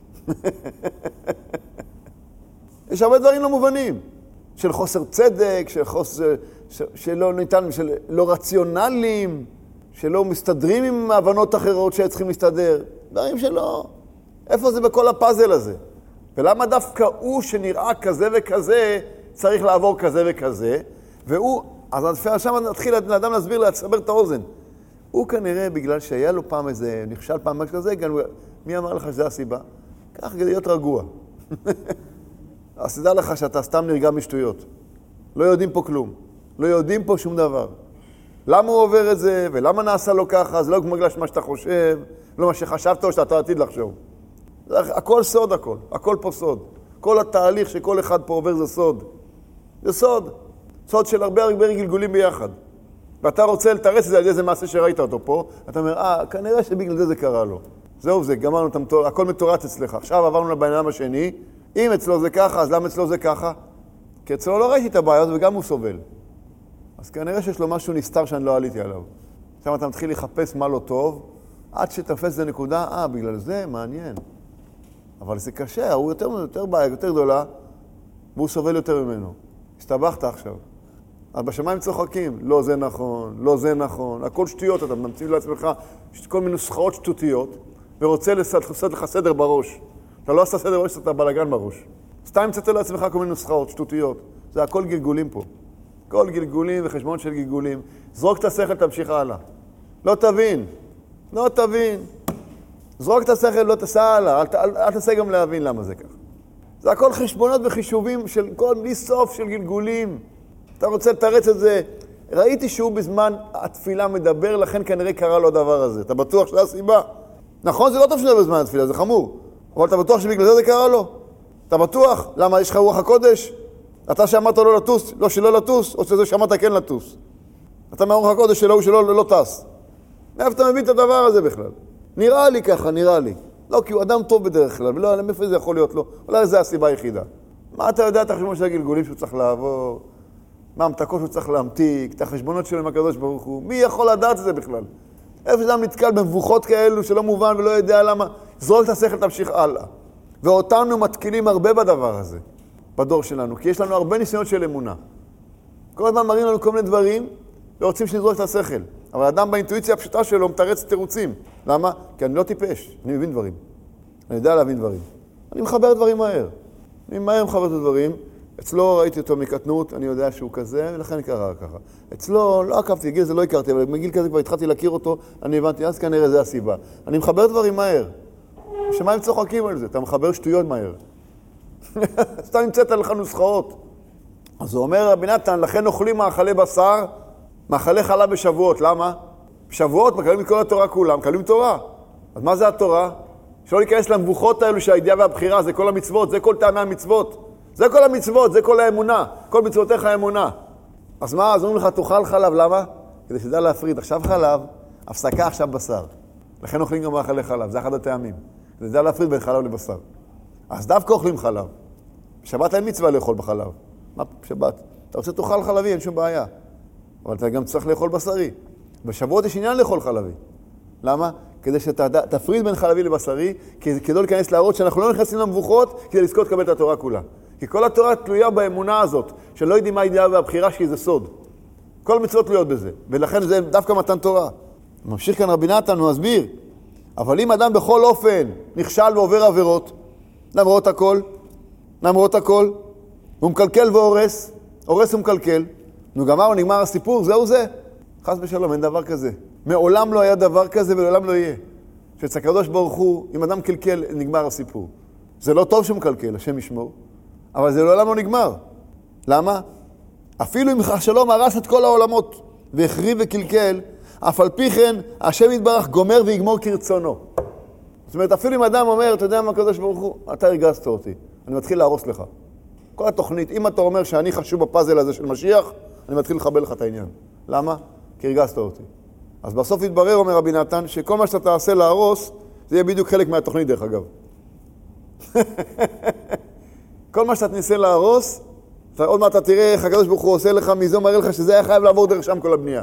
A: יש הרבה דברים לא מובנים. של חוסר צדק, של חוסר, ש, שלא ניתן, של לא רציונליים, שלא מסתדרים עם הבנות אחרות שצריכים להסתדר. דברים שלא. איפה זה בכל הפאזל הזה? ולמה דווקא הוא שנראה כזה וכזה, צריך לעבור כזה וכזה, והוא, אז שם נתחיל לאדם להסביר, להסבר את האוזן. הוא כנראה בגלל שהיה לו פעם איזה, נכשל פעם משהו כזה, גם, מי אמר לך שזה הסיבה? כך כדי להיות רגוע. אז תדע לך שאתה סתם נרגע משטויות. לא יודעים פה כלום. לא יודעים פה שום דבר. למה הוא עובר את זה, ולמה נעשה לו ככה, זה לא כמו בגלל מה שאתה חושב, לא מה שחשבת או שאתה עתיד לחשוב. הכל סוד הכל, הכל פה סוד. כל התהליך שכל אחד פה עובר זה סוד. זה סוד. סוד של הרבה הרבה גלגולים ביחד. ואתה רוצה לתרץ את זה על איזה מעשה שראית אותו פה, אתה אומר, אה, כנראה שבגלל זה זה קרה לו. זהו זה, גמרנו, הכל מתורץ אצלך. עכשיו עברנו לבן אדם השני, אם אצלו זה ככה, אז למה אצלו זה ככה? כי אצלו לא ראיתי את הבעיות וגם הוא סובל. אז כנראה שיש לו משהו נסתר שאני לא עליתי עליו. עכשיו אתה מתחיל לחפש מה לא טוב, עד שתפס זה נקודה, אה, בגלל זה, מעניין. אבל זה קשה, הוא יותר, יותר בעיה, יותר גדולה, והוא סובל יותר ממנו. הסתבכת עכשיו. אז בשמיים צוחקים, לא זה נכון, לא זה נכון, הכל שטויות, אתה ממציא לעצמך כל מיני נוסחאות שטותיות, ורוצה לעשות לך סדר בראש. אתה לא עושה סדר בראש, אתה בלגן בראש. סתם מצאת לעצמך כל מיני נוסחאות שטותיות. זה הכל גלגולים פה. כל גלגולים וחשבון של גלגולים. זרוק את השכל, תמשיך הלאה. לא תבין. לא תבין. זרוק את השכל, לא תסע הלאה. אל, אל, אל תעשה גם להבין למה זה כך. זה הכל חשבונות וחישובים של כל בלי סוף של גלגולים. אתה רוצה לתרץ את זה. ראיתי שהוא בזמן התפילה מדבר, לכן כנראה קרה לו הדבר הזה. אתה בטוח שזה הסיבה? נכון, זה לא טוב שזה בזמן התפילה, זה חמור. אבל אתה בטוח שבגלל זה זה קרה לו? אתה בטוח? למה יש לך רוח הקודש? אתה שאמרת לא לטוס, לא שלא לטוס, או שזה שאמרת כן לטוס. אתה מהרוח הקודש שלא הוא שלא לא, לא טס. מאיפה אתה מבין את הדבר הזה בכלל? נראה לי ככה, נראה לי. לא, כי הוא אדם טוב בדרך כלל, ולא, מאיפה זה יכול להיות לו? אולי זה הסיבה היחידה. מה אתה יודע את החשבון של הגלגולים שהוא צריך לעבור? מה המתקות שהוא צריך להמתיק? את החשבונות שלו עם הקדוש ברוך הוא? מי יכול לדעת את זה בכלל? איפה שאדם נתקל במבוכות כאלו שלא מובן ולא יודע למה, זרוק את השכל, תמשיך הלאה. ואותנו מתקילים הרבה בדבר הזה, בדור שלנו, כי יש לנו הרבה ניסיונות של אמונה. כל הזמן מראים לנו כל מיני דברים, ורוצים שנזרוק את השכל. אבל האדם באינטואיציה הפשוטה שלו מתרץ תירוצים. למה? כי אני לא טיפש, אני מבין דברים. אני יודע להבין דברים. אני מחבר דברים מהר. אני מהר מחבר את הדברים. אצלו ראיתי אותו מקטנות, אני יודע שהוא כזה, ולכן קרה ככה. אצלו לא עקבתי, גיל זה לא הכרתי, אבל מגיל כזה כבר התחלתי להכיר אותו, אני הבנתי, אז כנראה זה הסיבה. אני מחבר דברים מהר. שמיים צוחקים על זה, אתה מחבר שטויות מהר. סתם נמצאת לך נוסחאות. אז הוא אומר, רבי נתן, לכן אוכלים מאכלי בשר, מאכלי חלב בשבועות. למה? בשבועות מקבלים את כל התורה כולם, מקבלים תורה. אז מה זה התורה? שלא להיכנס למבוכות האלו שהידיעה והבחירה, זה כל המצוות, זה כל טעמי המצוות. זה כל המצוות, זה כל האמונה. כל מצוותיך האמונה. אז מה? אז אומרים לך, תאכל חלב, למה? כדי שתדע להפריד. עכשיו חלב, הפסקה עכשיו בשר. לכן אוכלים גם מאכלי חלב, זה אחד הטעמים. כדי שתדע להפריד בין חלב לבשר. אז דווקא אוכלים חלב. בשבת אין מצווה לאכול בחלב. מה בשבת? אתה רוצה תאכל חלבי, אין שום בעיה. אבל אתה גם צריך לאכול בשרי. בשבועות יש עניין לאכול חלבי. למה? כדי שתפריד בין חלבי לבשרי, כדי לא להיכנס להראות שאנחנו לא נכנסים למבוכות, כדי לזכות לקבל את התורה כולה. כי כל התורה תלויה באמונה הזאת, שלא יודעים מה הידיעה והבחירה שהיא זה סוד. כל המצוות תלויות בזה, ולכן זה דווקא מתן תורה. ממשיך כאן רבי נתן, הוא מסביר. אבל אם אדם בכל אופן נכשל ועובר עבירות, למרות הכל, למרות הכל, הוא מקלקל והורס, הורס ומקלקל, נו גמר, נגמר הסיפור, זהו זה. חס ושלום, אין דבר כזה. מעולם לא היה דבר כזה ולעולם לא יהיה. שאצל הקדוש ברוך הוא, אם אדם קלקל, נגמר הסיפור. זה לא טוב שהוא מקלקל, השם ישמור, אבל זה לעולם לא נגמר. למה? אפילו אם שלום הרס את כל העולמות והחריב וקלקל, אף על פי כן, השם יתברך גומר ויגמור כרצונו. זאת אומרת, אפילו אם אדם אומר, אתה יודע מה הקדוש ברוך הוא, אתה הרגזת אותי, אני מתחיל להרוס לך. כל התוכנית, אם אתה אומר שאני חשוב בפאזל הזה של משיח, אני מתחיל לחבל לך את העניין. למה? כי הרגזת אותי. אז בסוף יתברר, אומר רבי נתן, שכל מה שאתה תעשה להרוס, זה יהיה בדיוק חלק מהתוכנית דרך אגב. כל מה שאתה תנסה להרוס, עוד מעט אתה תראה איך הקדוש ברוך הוא עושה לך מזה, מראה לך שזה היה חייב לעבור דרך שם כל הבנייה.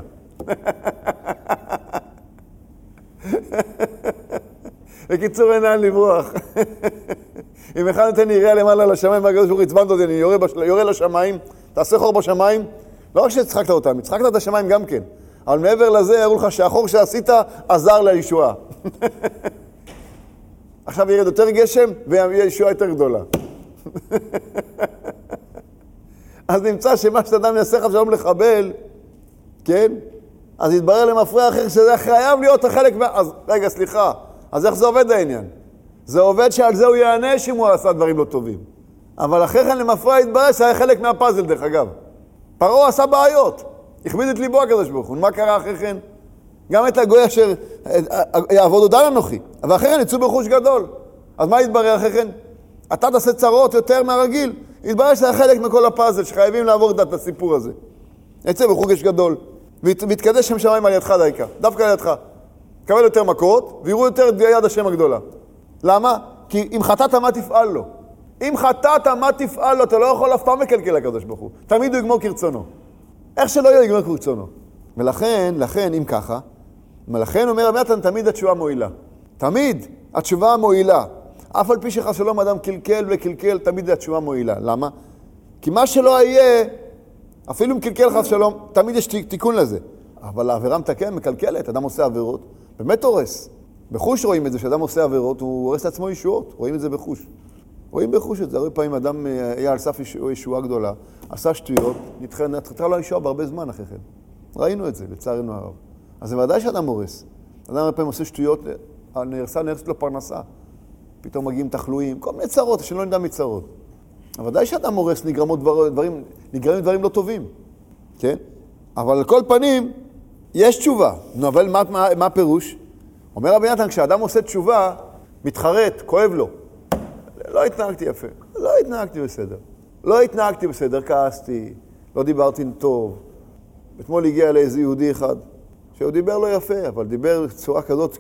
A: בקיצור, אין לאן לברוח. אם אחד נתן לי יריעה למעלה לשמיים, והקדוש ברוך הוא עצבנת אותי, אני יורה, בש... יורה לשמיים, תעשה חור בשמיים, לא רק שצחקת אותם, צחקת את השמיים גם כן. אבל מעבר לזה, יראו לך שהחור שעשית עזר לישועה. עכשיו ירד יותר גשם, ויהיה ישועה יותר גדולה. אז נמצא שמה שאדם יעשה לך שלום לחבל, כן? אז יתברר למפריע אחר שזה חייב להיות החלק מה... אז רגע, סליחה. אז איך זה עובד העניין? זה עובד שעל זה הוא יענש אם הוא עשה דברים לא טובים. אבל אחרי כן למפריע יתברר שהיה חלק מהפאזל דרך אגב. פרעה עשה בעיות. הכביד את ליבו הקדוש ברוך הוא. מה קרה אחרי כן? גם את הגוי אשר יעבוד עודן אנוכי. אבל אחרי כן יצאו בחוש גדול. אז מה יתברר אחרי כן? אתה תעשה צרות יותר מהרגיל. יתברר שזה חלק מכל הפאזל שחייבים לעבור את הסיפור הזה. יצא בחוגש גדול. והתקדש שם שמיים על ידך דייקה. דווקא על ידך. קבל יותר מכות ויראו יותר את יד השם הגדולה. למה? כי אם חטאת מה תפעל לו. אם חטאת מה תפעל לו, אתה לא יכול אף פעם לקלקל הקדוש ברוך הוא. תמיד הוא יגמור כרצונו. איך שלא יהיה יגמור כרצונו. ולכן, לכן, אם ככה, ולכן אומר רבי נתן, תמיד התשובה מועילה. תמיד התשובה מועילה. אף על פי שחס שלום אדם קלקל וקלקל, תמיד התשובה מועילה. למה? כי מה שלא יהיה, אפילו אם קלקל חס שלום, תמיד יש תיקון לזה. אבל העבירה מתקן, מקלקלת, אדם עושה עבירות, באמת הורס. בחוש רואים את זה, שאדם עושה עבירות, הוא הורס לעצמו ישועות, רואים את זה בחוש. רואים בחוש את זה, הרבה פעמים אדם היה על סף ישועה גדולה, עשה שטויות, נתחתה לו ישועה בהרבה זמן אחרי כן. ראינו את זה, לצערנו הרב. אז זה ודאי שאדם הורס. אדם הרבה פעמים עושה שטויות, נהרסה, נהרסת לו פרנסה. פתאום מגיעים תחלואים, כל מיני צרות, שלא נדע מצרות. אבל ודאי שאדם הורס, נגרמות דברים, נגרמים דברים לא טובים. כן? אבל על כל פנים, יש תשובה. נו, אבל מה, מה, מה הפירוש? אומר רבי נתן, כשאדם עושה תשובה, מתחרט, כואב לו. לא התנהגתי יפה, לא התנהגתי בסדר. לא התנהגתי בסדר, כעסתי, לא דיברתי טוב. אתמול הגיע לאיזה יהודי אחד, שהוא דיבר לא יפה, אבל דיבר בצורה כזאת,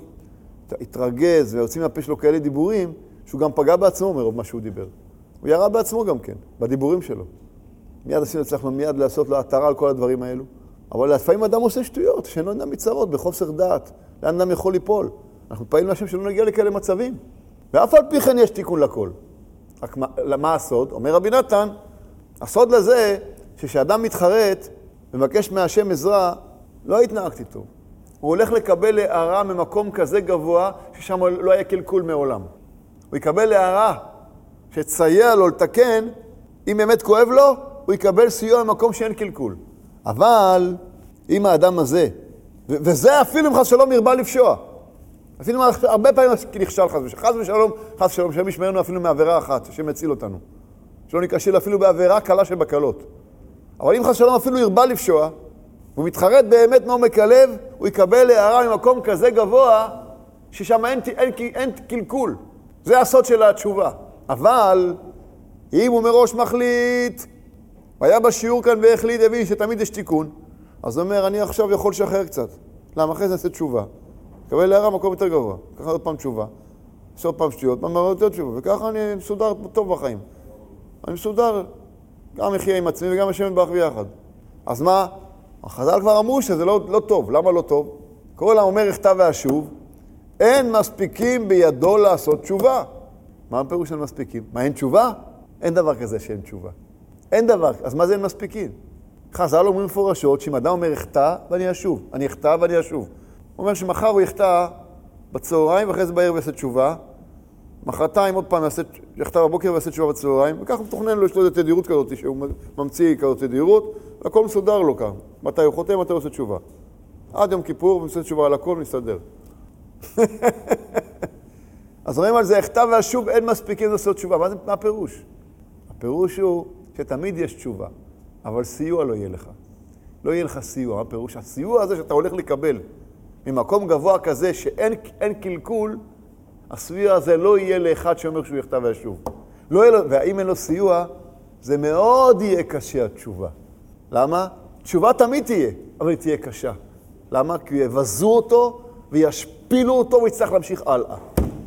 A: התרגז, ויוצאים מהפה שלו כאלה דיבורים, שהוא גם פגע בעצמו מרוב מה שהוא דיבר. הוא ירה בעצמו גם כן, בדיבורים שלו. מיד עשינו הצלחנו מיד לעשות לו התרה על כל הדברים האלו. אבל לפעמים אדם עושה שטויות, שאין לו אדם מצרות, בחוסר דעת. לאן אדם יכול ליפול? אנחנו פעילים להשם שלא נגיע לכאלה מצבים. ואף על פי כן יש תיקון לכל. רק מה, מה הסוד? אומר רבי נתן, הסוד לזה שכשאדם מתחרט ומבקש מהשם עזרה, לא התנהגתי טוב. הוא הולך לקבל הערה ממקום כזה גבוה ששם לא היה קלקול מעולם. הוא יקבל הערה שתסייע לו לתקן, אם באמת כואב לו, הוא יקבל סיוע במקום שאין קלקול. אבל אם האדם הזה, ו- וזה אפילו אם חס שלום ירבה לפשוע, אפילו הרבה פעמים נכשל חס ושלום, חס ושלום, חס ושלום, שהם ישמרנו אפילו מעבירה אחת, שהם יציל אותנו. שלא נקשיל אפילו בעבירה קלה שבקלות. אבל אם חס שלום אפילו ירבה לפשוע, והוא מתחרט באמת מעומק הלב, הוא יקבל הערה ממקום כזה גבוה, ששם אין, אין, אין, אין קלקול. זה הסוד של התשובה. אבל אם הוא מראש מחליט, והיה בשיעור כאן והחליט, הבין שתמיד יש תיקון, אז הוא אומר, אני עכשיו יכול לשחרר קצת. למה? אחרי זה נעשה תשובה. קבל הערה מקום יותר גבוה. ככה עוד פעם תשובה. עושה עוד פעם שטויות, פעם יותר תשובה. וככה אני מסודר טוב בחיים. אני מסודר, גם מחיה עם עצמי וגם השם יתברך ביחד. אז מה? החז"ל כבר אמרו שזה לא, לא טוב. למה לא טוב? קורא לה אומר הכתב והשוב, אין מספיקים בידו לעשות תשובה. מה הפירוש של מספיקים? מה, אין תשובה? אין דבר כזה שאין תשובה. אין דבר, אז מה זה אין מספיקים? חז"ל אומרים מפורשות שאם אדם אומר הכתב ואני אשוב, אני הכתב ואני אשוב. הוא אומר שמחר הוא יכתב בצהריים, ואחרי זה בערב יעשה תשובה. מחרתיים עוד פעם יחטא בבוקר ויעשה תשובה בצהריים, וכך הוא מתוכנן לו, יש לו תדירות כזאת, שהוא ממציא כזאת תדירות, והכל מסודר לו כאן. מתי הוא חותם, מתי הוא עושה תשובה. עד יום כיפור, הוא עושה תשובה על הכל, מסתדר. אז רואים על זה, הכתב והשוב, אין מספיקים לעשות תשובה. מה, זה, מה הפירוש? הפירוש הוא שתמיד יש תשובה, אבל סיוע לא יהיה לך. לא יהיה לך סיוע. הפירוש, הסיוע הזה שאתה הולך לקבל ממקום גבוה כזה שאין אין קלקול, הסיוע הזה לא יהיה לאחד שאומר שהוא יכתב והשוב. לא יהיה לו, והאם אין לו סיוע, זה מאוד יהיה קשה התשובה. למה? תשובה תמיד תהיה, אבל היא תהיה קשה. למה? כי יבזו אותו וישפילו אותו ויצטרך להמשיך הלאה.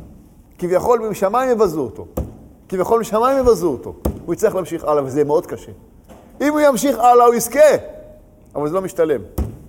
A: כביכול משמיים יבזו אותו. כביכול משמיים יבזו אותו. הוא יצטרך להמשיך הלאה, וזה מאוד קשה. אם הוא ימשיך הלאה, הוא יזכה. אבל זה לא משתלם.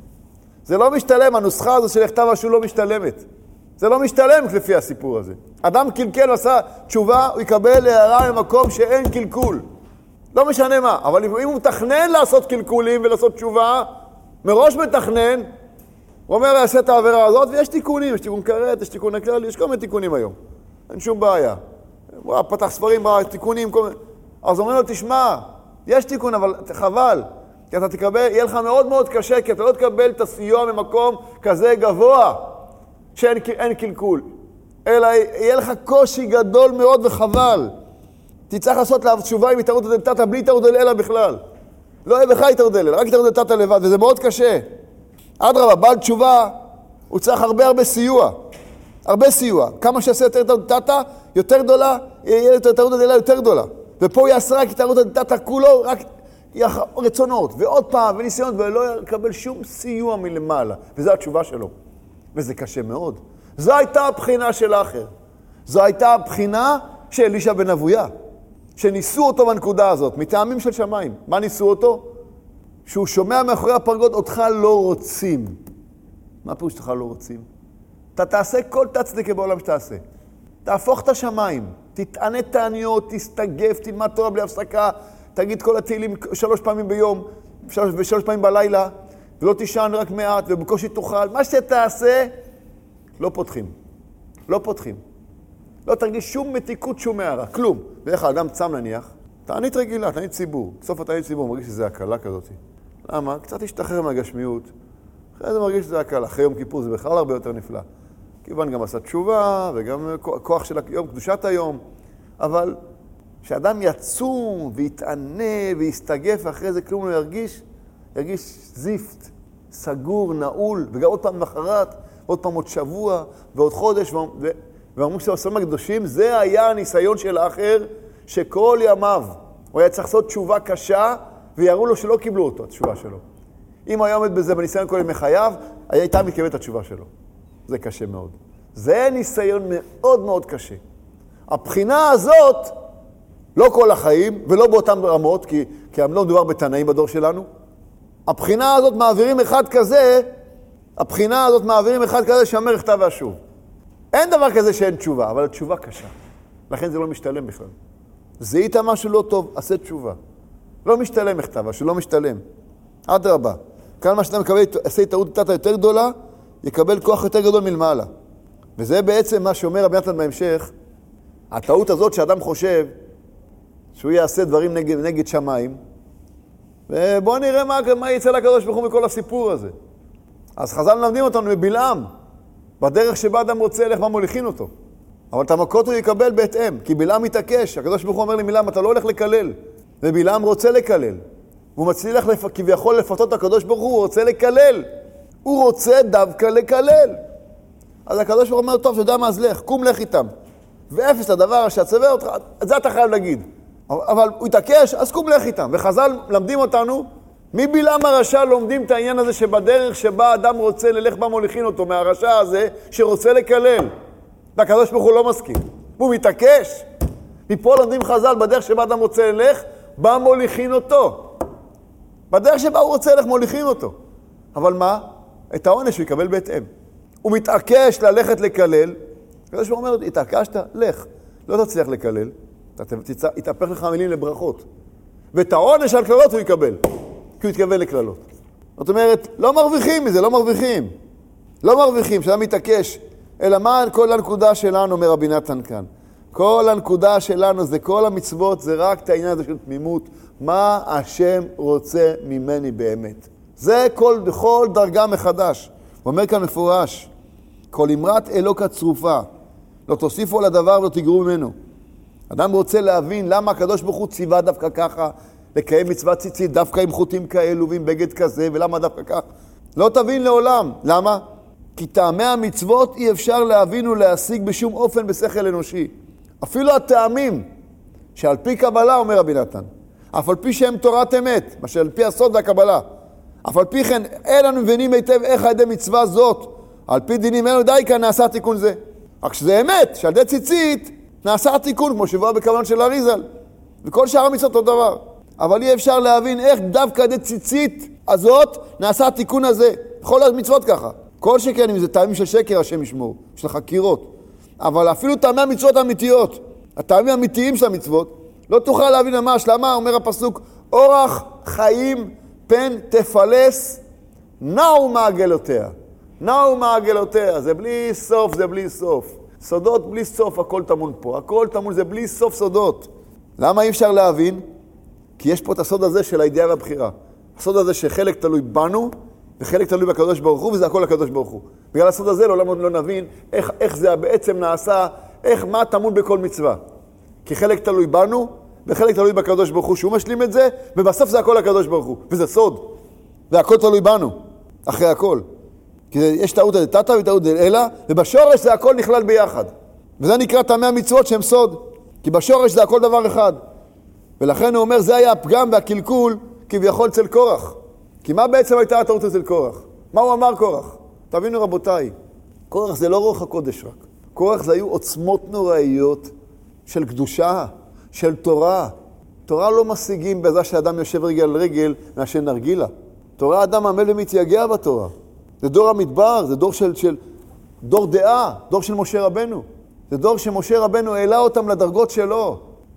A: זה לא משתלם, הנוסחה הזו של הכתב והשוב לא משתלמת. זה לא משתלם לפי הסיפור הזה. אדם קלקל ועשה תשובה, הוא יקבל הערה למקום שאין קלקול. לא משנה מה, אבל אם הוא מתכנן לעשות קלקולים ולעשות תשובה, מראש מתכנן, הוא אומר, יעשה את העבירה הזאת, ויש תיקונים, יש תיקון קראת, יש תיקון הכלל, יש כל מיני תיקונים היום. אין שום בעיה. הוא פתח ספרים, תיקונים, כל מיני. אז אומרים לו, תשמע, יש תיקון, אבל חבל. כי אתה תקבל, יהיה לך מאוד מאוד קשה, כי אתה לא תקבל את הסיוע ממקום כזה גבוה, שאין אין קלקול. אלא יהיה לך קושי גדול מאוד וחבל. תצטרך לעשות לה תשובה עם התערות דלתתא, בלי התערות דלתתא בכלל. לא יהיה בך התערות דלתתא, רק התערות דלתתא לבד, וזה מאוד קשה. אדרבה, בעל תשובה, הוא צריך הרבה הרבה סיוע. הרבה סיוע. כמה שעשה יותר התערות דלתתא, יותר גדולה, יהיה יותר התערות דלתתא יותר גדולה. ופה הוא יעשה רק התערות דלתתא כולו, רק רצונות, ועוד פעם, וניסיונות, ולא יקבל שום סיוע מלמעלה. וזו התשובה שלו. וזה קשה מאוד. זו הייתה הבחינה של האחר. זו הייתה הבחינה של אלישע בן אבויה. שניסו אותו בנקודה הזאת, מטעמים של שמיים. מה ניסו אותו? שהוא שומע מאחורי הפרגוד, אותך לא רוצים. מה פירוש אותך לא רוצים? אתה תעשה כל תצדיקה בעולם שתעשה. תהפוך את השמיים, תתענה תעניות, תסתגף, תלמד תורה בלי הפסקה, תגיד כל התהילים שלוש פעמים ביום, שלוש, ושלוש פעמים בלילה, ולא תישן רק מעט, ובקושי תאכל. מה שתעשה, לא פותחים. לא פותחים. לא תרגיש שום מתיקות, שום מערה, כלום. ואיך האדם צם נניח, תענית רגילה, תענית ציבור. בסוף התענית ציבור מרגיש שזה הקלה כזאת. למה? קצת השתחרר מהגשמיות. אחרי זה מרגיש שזה הקלה. אחרי יום כיפור זה בכלל הרבה יותר נפלא. כיוון גם עשה תשובה, וגם כוח של היום, קדושת היום. אבל כשאדם יצום ויתענה ויסתגף, אחרי זה כלום לא ירגיש, ירגיש זיפט, סגור, נעול, וגם עוד פעם מחרת, עוד פעם עוד שבוע, ועוד חודש, ו... ואמרו שבספרים הקדושים, זה היה הניסיון של האחר, שכל ימיו הוא היה צריך לעשות תשובה קשה, ויראו לו שלא קיבלו אותו, התשובה שלו. אם היה עומד בזה בניסיון כל ימי חייו, היה איתה מתקבל את התשובה שלו. זה קשה מאוד. זה ניסיון מאוד מאוד קשה. הבחינה הזאת, לא כל החיים, ולא באותן רמות, כי, כי לא מדובר בתנאים בדור שלנו. הבחינה הזאת מעבירים אחד כזה, הבחינה הזאת מעבירים אחד כזה שאומר הכתב והשוב. אין דבר כזה שאין תשובה, אבל התשובה קשה. לכן זה לא משתלם בכלל. זיהית משהו לא טוב, עשה תשובה. לא משתלם מכתב, השוב לא משתלם. עד רבה. כאן מה שאתה מקבל, עשה התערות דלתתא יותר גדולה, יקבל כוח יותר גדול מלמעלה. וזה בעצם מה שאומר רבי נתן בהמשך, הטעות הזאת שאדם חושב שהוא יעשה דברים נגד, נגד שמיים, ובואו נראה מה, מה יצא לקדוש ברוך הוא מכל הסיפור הזה. אז חז"ל מלמדים אותנו מבלעם, בדרך שבה אדם רוצה ללך, מה מוליכין אותו. אבל את המכות הוא יקבל בהתאם, כי בלעם מתעקש. הקדוש ברוך הוא אומר לבלעם, אתה לא הולך לקלל, ובלעם רוצה לקלל. הוא מצליח לפ... כביכול לפתות את הקדוש ברוך הוא, הוא רוצה לקלל. הוא רוצה דווקא לקלל. אז הקדוש ברוך הוא אומר, טוב, שיודע מה, אז לך, קום לך איתם. ואפס לדבר שהצווה אותך, את זה אתה חייב להגיד. אבל הוא יתעקש, אז קום לך איתם. וחז"ל למדים אותנו, מבלעם הרשע לומדים את העניין הזה שבדרך שבה אדם רוצה ללך בה מוליכין אותו, מהרשע הזה שרוצה לקלל. והקדוש ברוך הוא לא מסכים. הוא מתעקש. מפה לומדים חז"ל, בדרך שבה אדם רוצה ללך, בה מוליכין אותו. בדרך שבה הוא רוצה ללך מוליכין אותו. אבל מה? את העונש הוא יקבל בהתאם. הוא מתעקש ללכת לקלל, הקדוש ברוך הוא אומר, התעקשת, לך. לא תצליח לקלל, יתהפך לך המילים לברכות. ואת העונש על כללות הוא יקבל, כי הוא יתכוון לכללות. זאת אומרת, לא מרוויחים מזה, לא מרוויחים. לא מרוויחים, שאדם מתעקש אלא מה כל הנקודה שלנו, אומר רבי נתן כאן? כל הנקודה שלנו זה כל המצוות, זה רק את העניין הזה של תמימות. מה השם רוצה ממני באמת? זה כל, כל דרגה מחדש. הוא אומר כאן מפורש, כל אמרת אלוקה צרופה, לא תוסיפו על הדבר ולא תגרו ממנו. אדם רוצה להבין למה הקדוש ברוך הוא ציווה דווקא ככה, לקיים מצוות ציצית דווקא עם חוטים כאלו ועם בגד כזה, ולמה דווקא כך? לא תבין לעולם. למה? כי טעמי המצוות אי אפשר להבין ולהשיג בשום אופן בשכל אנושי. אפילו הטעמים שעל פי קבלה, אומר רבי נתן, אף על פי שהם תורת אמת, מה שעל פי הסוד והקבלה, אף על פי כן אין לנו מבינים היטב איך על ידי מצווה זאת, על פי דינים אלו די כאן נעשה תיקון זה. רק שזה אמת, שעל ידי ציצית נעשה תיקון, כמו שבוע בכוון של אריזל, וכל שאר המצוות אותו דבר. אבל אי אפשר להבין איך דווקא על ידי ציצית הזאת נעשה התיקון הזה. בכל המצוות ככה. כל שכן, אם זה טעמים של שקר, השם ישמור, של חקירות. אבל אפילו טעמי המצוות האמיתיות, הטעמים האמיתיים של המצוות, לא תוכל להבין ממש. למה? אומר הפסוק, אורח חיים פן תפלס, נעו מעגלותיה. נעו מעגלותיה. זה בלי סוף, זה בלי סוף. סודות בלי סוף, הכל תמון פה. הכל תמון, זה בלי סוף סודות. למה אי אפשר להבין? כי יש פה את הסוד הזה של הידיעה והבחירה. הסוד הזה שחלק תלוי בנו, וחלק תלוי בקדוש ברוך הוא, וזה הכל הקדוש ברוך הוא. בגלל הסוד הזה לעולם לא נבין איך, איך זה בעצם נעשה, איך, מה תמון בכל מצווה. כי חלק תלוי בנו, וחלק תלוי בקדוש ברוך הוא, שהוא משלים את זה, ובסוף זה הכל הקדוש ברוך הוא. וזה סוד. והכל תלוי בנו, אחרי הכל. כי יש טעות על תתא וטעות על אלא, ובשורש זה הכל נכלל ביחד. וזה נקרא טעמי המצוות שהם סוד. כי בשורש זה הכל דבר אחד. ולכן הוא אומר, זה היה הפגם והקלקול כביכול אצל קורח. כי מה בעצם הייתה הטעות אצל קורח? מה הוא אמר קורח? תבינו רבותיי, קורח זה לא רוח הקודש רק. קורח זה היו עוצמות נוראיות של קדושה, של תורה. תורה לא משיגים בזה שאדם יושב רגל על רגל מאשר נרגילה. תורה אדם עמל ומתייגע בתורה. זה דור המדבר, זה דור של, של דור דעה, דור של משה רבנו. זה דור שמשה רבנו העלה אותם לדרגות שלו.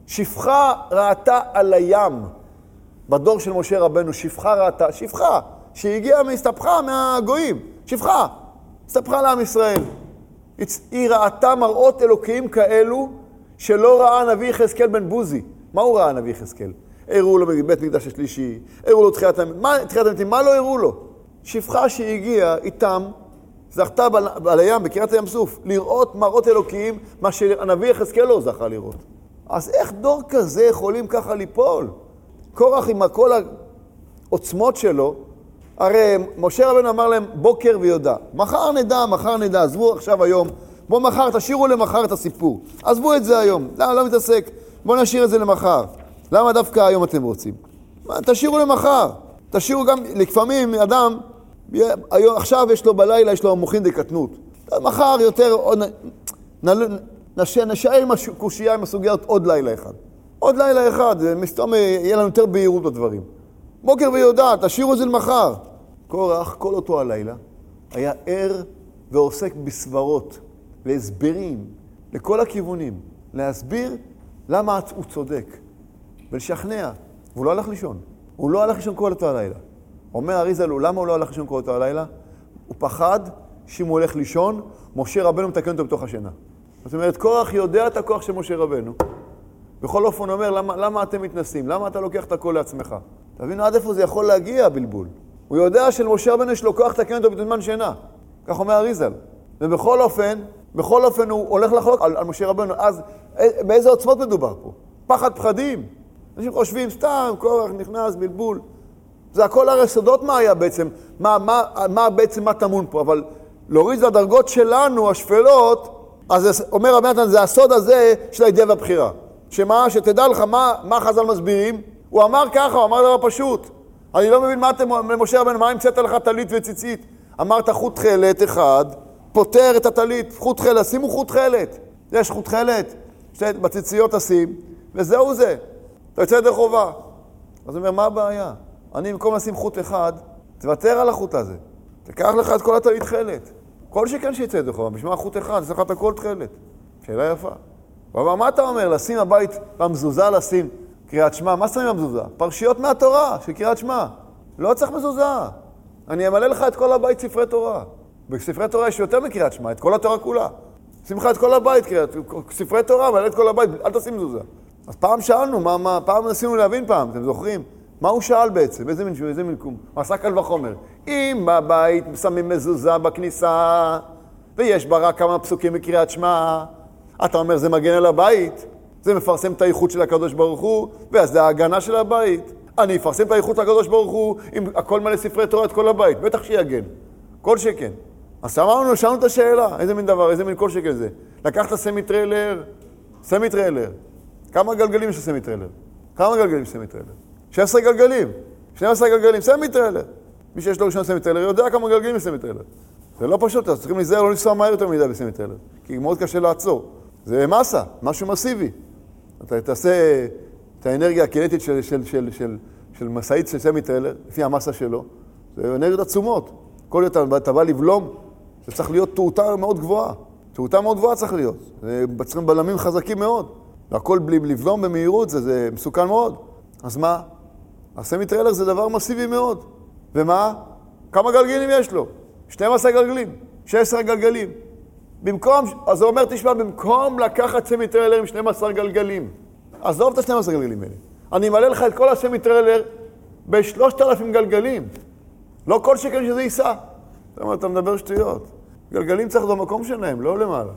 A: שפחה ראתה על הים. בדור של משה רבנו, שפחה ראתה, שפחה, שהגיעה מהסתפחה מהגויים, שפחה, הסתפחה לעם ישראל. היא ראתה מראות אלוקיים כאלו שלא ראה נביא יחזקאל בן בוזי. מה הוא ראה נביא יחזקאל? הראו לו בבית מקדש השלישי, הראו לו תחיית המתים, מה, תחיית המתים, מה לא הראו לו? שפחה שהגיעה איתם, זכתה על הים, בקריאת הים סוף, לראות מראות אלוקיים, מה שהנביא יחזקאל לא זכה לראות. אז איך דור כזה יכולים ככה ליפול? קורח עם כל העוצמות שלו, הרי משה רבנו אמר להם בוקר ויודע. מחר נדע, מחר נדע, עזבו עכשיו היום. בואו מחר, תשאירו למחר את הסיפור. עזבו את זה היום. לא, לא מתעסק. בואו נשאיר את זה למחר. למה דווקא היום אתם רוצים? תשאירו למחר. תשאירו גם, לפעמים אדם, עכשיו יש לו בלילה, יש לו מוחין דקטנות. מחר יותר, נשאר עם הקושייה, עם הסוגיות עוד לילה אחד. עוד לילה אחד, מסתום יהיה לנו יותר בהירות בדברים. בוקר ויודע, תשאירו את זה למחר. קורח, כל אותו הלילה, היה ער ועוסק בסברות, להסברים, לכל הכיוונים, להסביר למה הוא צודק, ולשכנע. והוא לא הלך לישון. הוא לא הלך לישון כל אותו הלילה. אומר אריזל, למה הוא לא הלך לישון כל אותו הלילה? הוא פחד שאם הוא הולך לישון, משה רבנו מתקן אותו בתוך השינה. זאת אומרת, קורח יודע את הכוח של משה רבנו. בכל אופן אומר, למה, למה אתם מתנסים? למה אתה לוקח את הכל לעצמך? תבינו עד איפה זה יכול להגיע, בלבול. הוא יודע שלמשה רבנו יש לו כוח לתקן אותו בזמן שינה. כך אומר אריזל. ובכל אופן, בכל אופן הוא הולך לחלוק על, על משה רבנו. אז באיזה עוצמות מדובר פה? פחד פחדים. אנשים חושבים, סתם, קורח נכנס, בלבול. זה הכל הרי סודות מה היה בעצם, מה, מה, מה בעצם מה תמון פה. אבל להוריד את הדרגות שלנו, השפלות, אז אומר רבי נתן, זה הסוד הזה של הידיעה והבחירה. שמה, שתדע לך מה, מה חז"ל מסבירים, הוא אמר ככה, הוא אמר דבר פשוט. אני לא מבין מה אתם, למשה רבנו, מה המצאת לך טלית וציצית? אמרת חוט חלת אחד, פותר את הטלית, חוט חלת, שימו חוט חלת. יש חוט חלת, בציציות תשים, וזהו זה. אתה יוצא ידי חובה. אז הוא אומר, מה הבעיה? אני במקום לשים חוט אחד, תוותר על החוט הזה. תקח לך את כל הטלית חלת. כל שכן שיצא ידי חובה, בשביל חוט אחד, תעשה לך את הכל תחלת. שאלה יפה. אבל מה אתה אומר? לשים הבית במזוזה, לשים קריאת שמע. מה שמים במזוזה? פרשיות מהתורה של קריאת שמע. לא צריך מזוזה. אני אמלא לך את כל הבית ספרי תורה. בספרי תורה יש יותר מקריאת שמע, את כל התורה כולה. שים לך את כל הבית, קריאת, ספרי תורה, אבל את כל הבית, אל תשים מזוזה. אז פעם שאלנו, מה, מה, פעם ניסינו להבין פעם, אתם זוכרים? מה הוא שאל בעצם? איזה מין שהוא, איזה מין קום? הוא עשה קל וחומר. אם בבית שמים מזוזה בכניסה, ויש בה רק כמה פסוקים מקריאת שמע, אתה אומר, זה מגן על הבית, זה מפרסם את האיכות של הקדוש ברוך הוא, ואז זה ההגנה של הבית. אני אפרסם את האיכות של הקדוש ברוך הוא, עם הכל מלא ספרי תורה, את כל הבית, בטח שיגן. כל שכן. אז אמרנו, שאלנו את השאלה, איזה מין דבר, איזה מין כל שכן זה. לקחת סמי טריילר, סמי טריילר. כמה גלגלים יש לסמי טריילר? כמה גלגלים יש לסמי טריילר? שש עשרה גלגלים, שנים עשר גלגלים, סמי טריילר. מי שיש לו ראשון סמי טריילר יודע כמה גלגלים יש סמי טריילר. זה לא פשוט, אז צריכים להיזהר, לא לנסוע מהר יותר מדי בסמי טריילר, כי מאוד קשה לעצור. זה מסה, משהו מסיבי. אתה תעשה את האנרגיה הקינטית של, של, של, של, של מסעית של סמי טריילר, לפי המסה שלו, זה אנרגיות עצומות. כל יותר אתה בא לבלום, זה צריך להיות תאותה מאוד גבוהה. תאותה מאוד גבוהה צריך להיות. צריכים בלמים חזקים מאוד. והכל בלי לבלום במהירות, זה, זה מסוכן מאוד. אז מה? הסמי טריילר זה דבר מסיבי מאוד. ומה? כמה גלגלים יש לו? שנים עשר גלגלים, שש עשרה גלגלים. במקום, אז הוא אומר, תשמע, במקום לקחת סמי טריילר עם שנים עשר גלגלים, עזוב את ה-שנים עשר גלגלים האלה. אני אמלא לך את כל הסמי טריילר ב-שלושת אלפים גלגלים. לא כל שכן שזה ייסע. זאת אומרת, אתה מדבר שטויות. גלגלים צריך במקום שלהם, לא למעלה.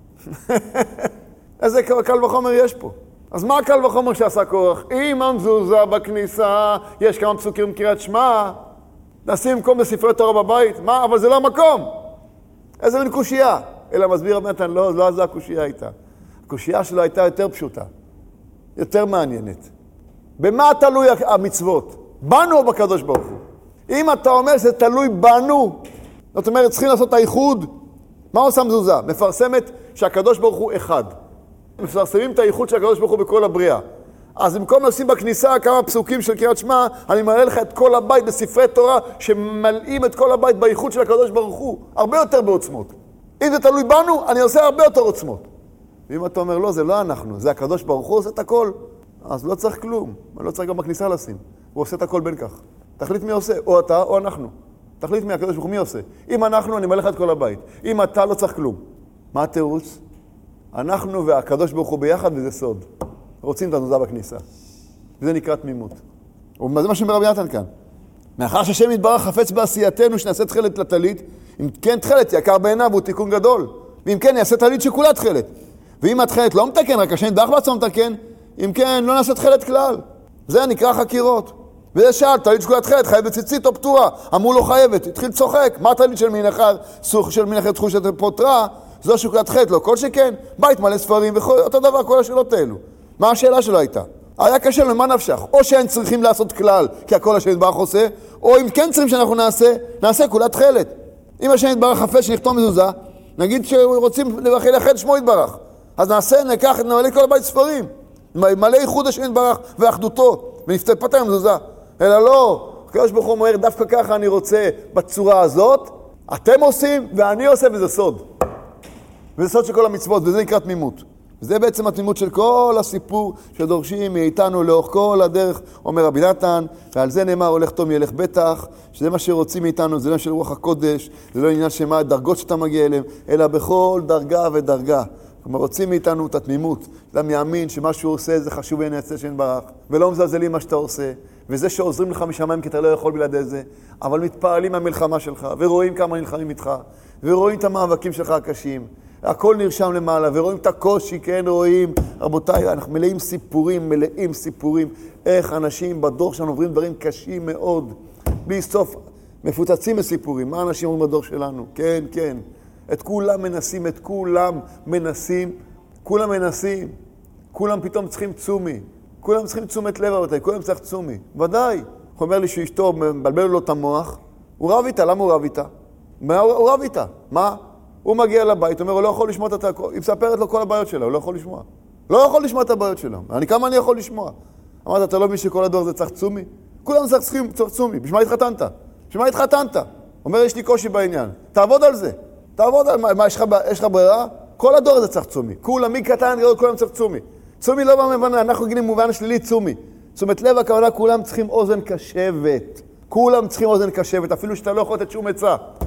A: איזה קל וחומר יש פה? אז מה הקל וחומר שעשה כוח? אם המזוזה בכניסה, יש כמה פסוקים קריאת שמע, נשים מקום בספרי תורה בבית, מה? אבל זה לא המקום. איזה מין קושייה. אלא מסביר רבי נתן, לא, לא זו הקושייה הייתה. הקושייה שלו הייתה יותר פשוטה, יותר מעניינת. במה תלוי המצוות? בנו או בקדוש ברוך הוא? אם אתה אומר שזה תלוי בנו, זאת אומרת, צריכים לעשות את האיחוד, מה עושה מזוזה? מפרסמת שהקדוש ברוך הוא אחד. מפרסמים את האיחוד של הקדוש ברוך הוא בכל הבריאה. אז במקום לשים בכניסה כמה פסוקים של קריאת שמע, אני מראה לך את כל הבית בספרי תורה שמלאים את כל הבית באיחוד של הקדוש ברוך הוא. הרבה יותר בעוצמות. אם זה תלוי בנו, אני עושה הרבה יותר עוצמות. ואם אתה אומר, לא, זה לא אנחנו, זה הקדוש ברוך הוא עושה את הכל, אז לא צריך כלום. לא צריך גם בכניסה לשים. הוא עושה את הכל בין כך. תחליט מי עושה, או אתה או אנחנו. תחליט מי הקדוש ברוך הוא מי עושה. אם אנחנו, אני מלא לך את כל הבית. אם אתה, לא צריך כלום. מה התירוץ? אנחנו והקדוש ברוך הוא ביחד, וזה סוד. רוצים את המזוזה בכניסה. וזה נקרא תמימות. וזה מה שאומר רבי נתן כאן. מאחר שהשם יתברך חפץ בעשייתנו שנעשה תכלת לטלית, אם כן תכלת יקר בעיניו הוא תיקון גדול. ואם כן יעשה טלית שכולה תכלת. ואם התכלת לא מתקן, רק השם יתברך בעצמו מתקן, אם כן לא נעשה תכלת כלל. זה נקרא חקירות. וזה שאל, טלית שכולה תכלת, חייבת ציצית או פטורה. אמרו לו חייבת, התחיל צוחק. מה טלית של מין אחד, סוך של מין אחד תחושת פוטרה? זו שכולה תכלת לו. כל שכן, בית מלא ספרים ואותו דבר כל השאלות האלו. מה השאלה שלו הייתה? היה קשה לו, מה נפשך? או שהם צריכים לעשות כלל, כי הכל השם יתברך עושה, או אם כן צריכים שאנחנו נעשה, נעשה כולה תכלת. אם השם יתברך חפץ שנכתוב מזוזה, נגיד שרוצים לייחד שמו יתברך. אז נעשה, ניקח, נמלא כל הבית ספרים. מלא ייחוד השם יתברך ואחדותו, ונפתה פתר מזוזה. אלא לא, הקדוש ברוך הוא אומר, דווקא ככה אני רוצה בצורה הזאת, אתם עושים ואני עושה, וזה סוד. וזה סוד של כל המצוות, וזה נקרא תמימות. וזה בעצם התמימות של כל הסיפור שדורשים מאיתנו לאורך כל הדרך, אומר רבי נתן, ועל זה נאמר, הולך טוב ילך בטח, שזה מה שרוצים מאיתנו, זה לא של רוח הקודש, זה לא עניין שמה הדרגות שאתה מגיע אליהם, אלא בכל דרגה ודרגה. כלומר, רוצים מאיתנו את התמימות, אדם יאמין שמה שהוא עושה זה חשוב בעיני עצה שאין ברח, ולא מזלזלים מה שאתה עושה, וזה שעוזרים לך משמיים כי אתה לא יכול בלעדי זה, אבל מתפעלים מהמלחמה שלך, ורואים כמה נלחמים איתך, ורואים את המאבקים שלך הקשים, הכל נרשם למעלה, ורואים את הקושי, כן, רואים, רבותיי, אנחנו מלאים סיפורים, מלאים סיפורים, איך אנשים בדור שלנו עוברים דברים קשים מאוד, בלי סוף, מפוצצים בסיפורים, מה אנשים אומרים בדור שלנו? כן, כן, את כולם מנסים, את כולם מנסים, כולם מנסים, כולם פתאום צריכים צומי, כולם צריכים תשומת לב, רבותיי, כולם צריך צומי, ודאי, הוא אומר לי שאשתו, מבלבל לו את המוח, הוא רב איתה, למה הוא רב איתה? מה הוא רב איתה? מה? הוא מגיע לבית, הוא אומר, הוא לא יכול לשמוע את הכל, היא מספרת לו כל הבעיות שלה, הוא לא יכול לשמוע. לא יכול לשמוע את הבעיות שלה. אני, כמה אני יכול לשמוע? אמרת, אתה לא מבין שכל הדור הזה צריך צומי? כולם צריכים צומי, בשביל מה התחתנת? בשביל מה התחתנת? אומר, יש לי קושי בעניין. תעבוד על זה. תעבוד על מה, יש לך, יש לך ברירה? כל הדור הזה צריך צומי. כולם, מי קטן, כולם צריך צומי. צומי לא במובן, אנחנו גילים מובן שלילי צומי. תשומת לב הכוונה, כולם צריכים אוזן קשבת. כולם צריכים אוזן קשבת, אפילו שאתה לא יכול לתת שום עצה.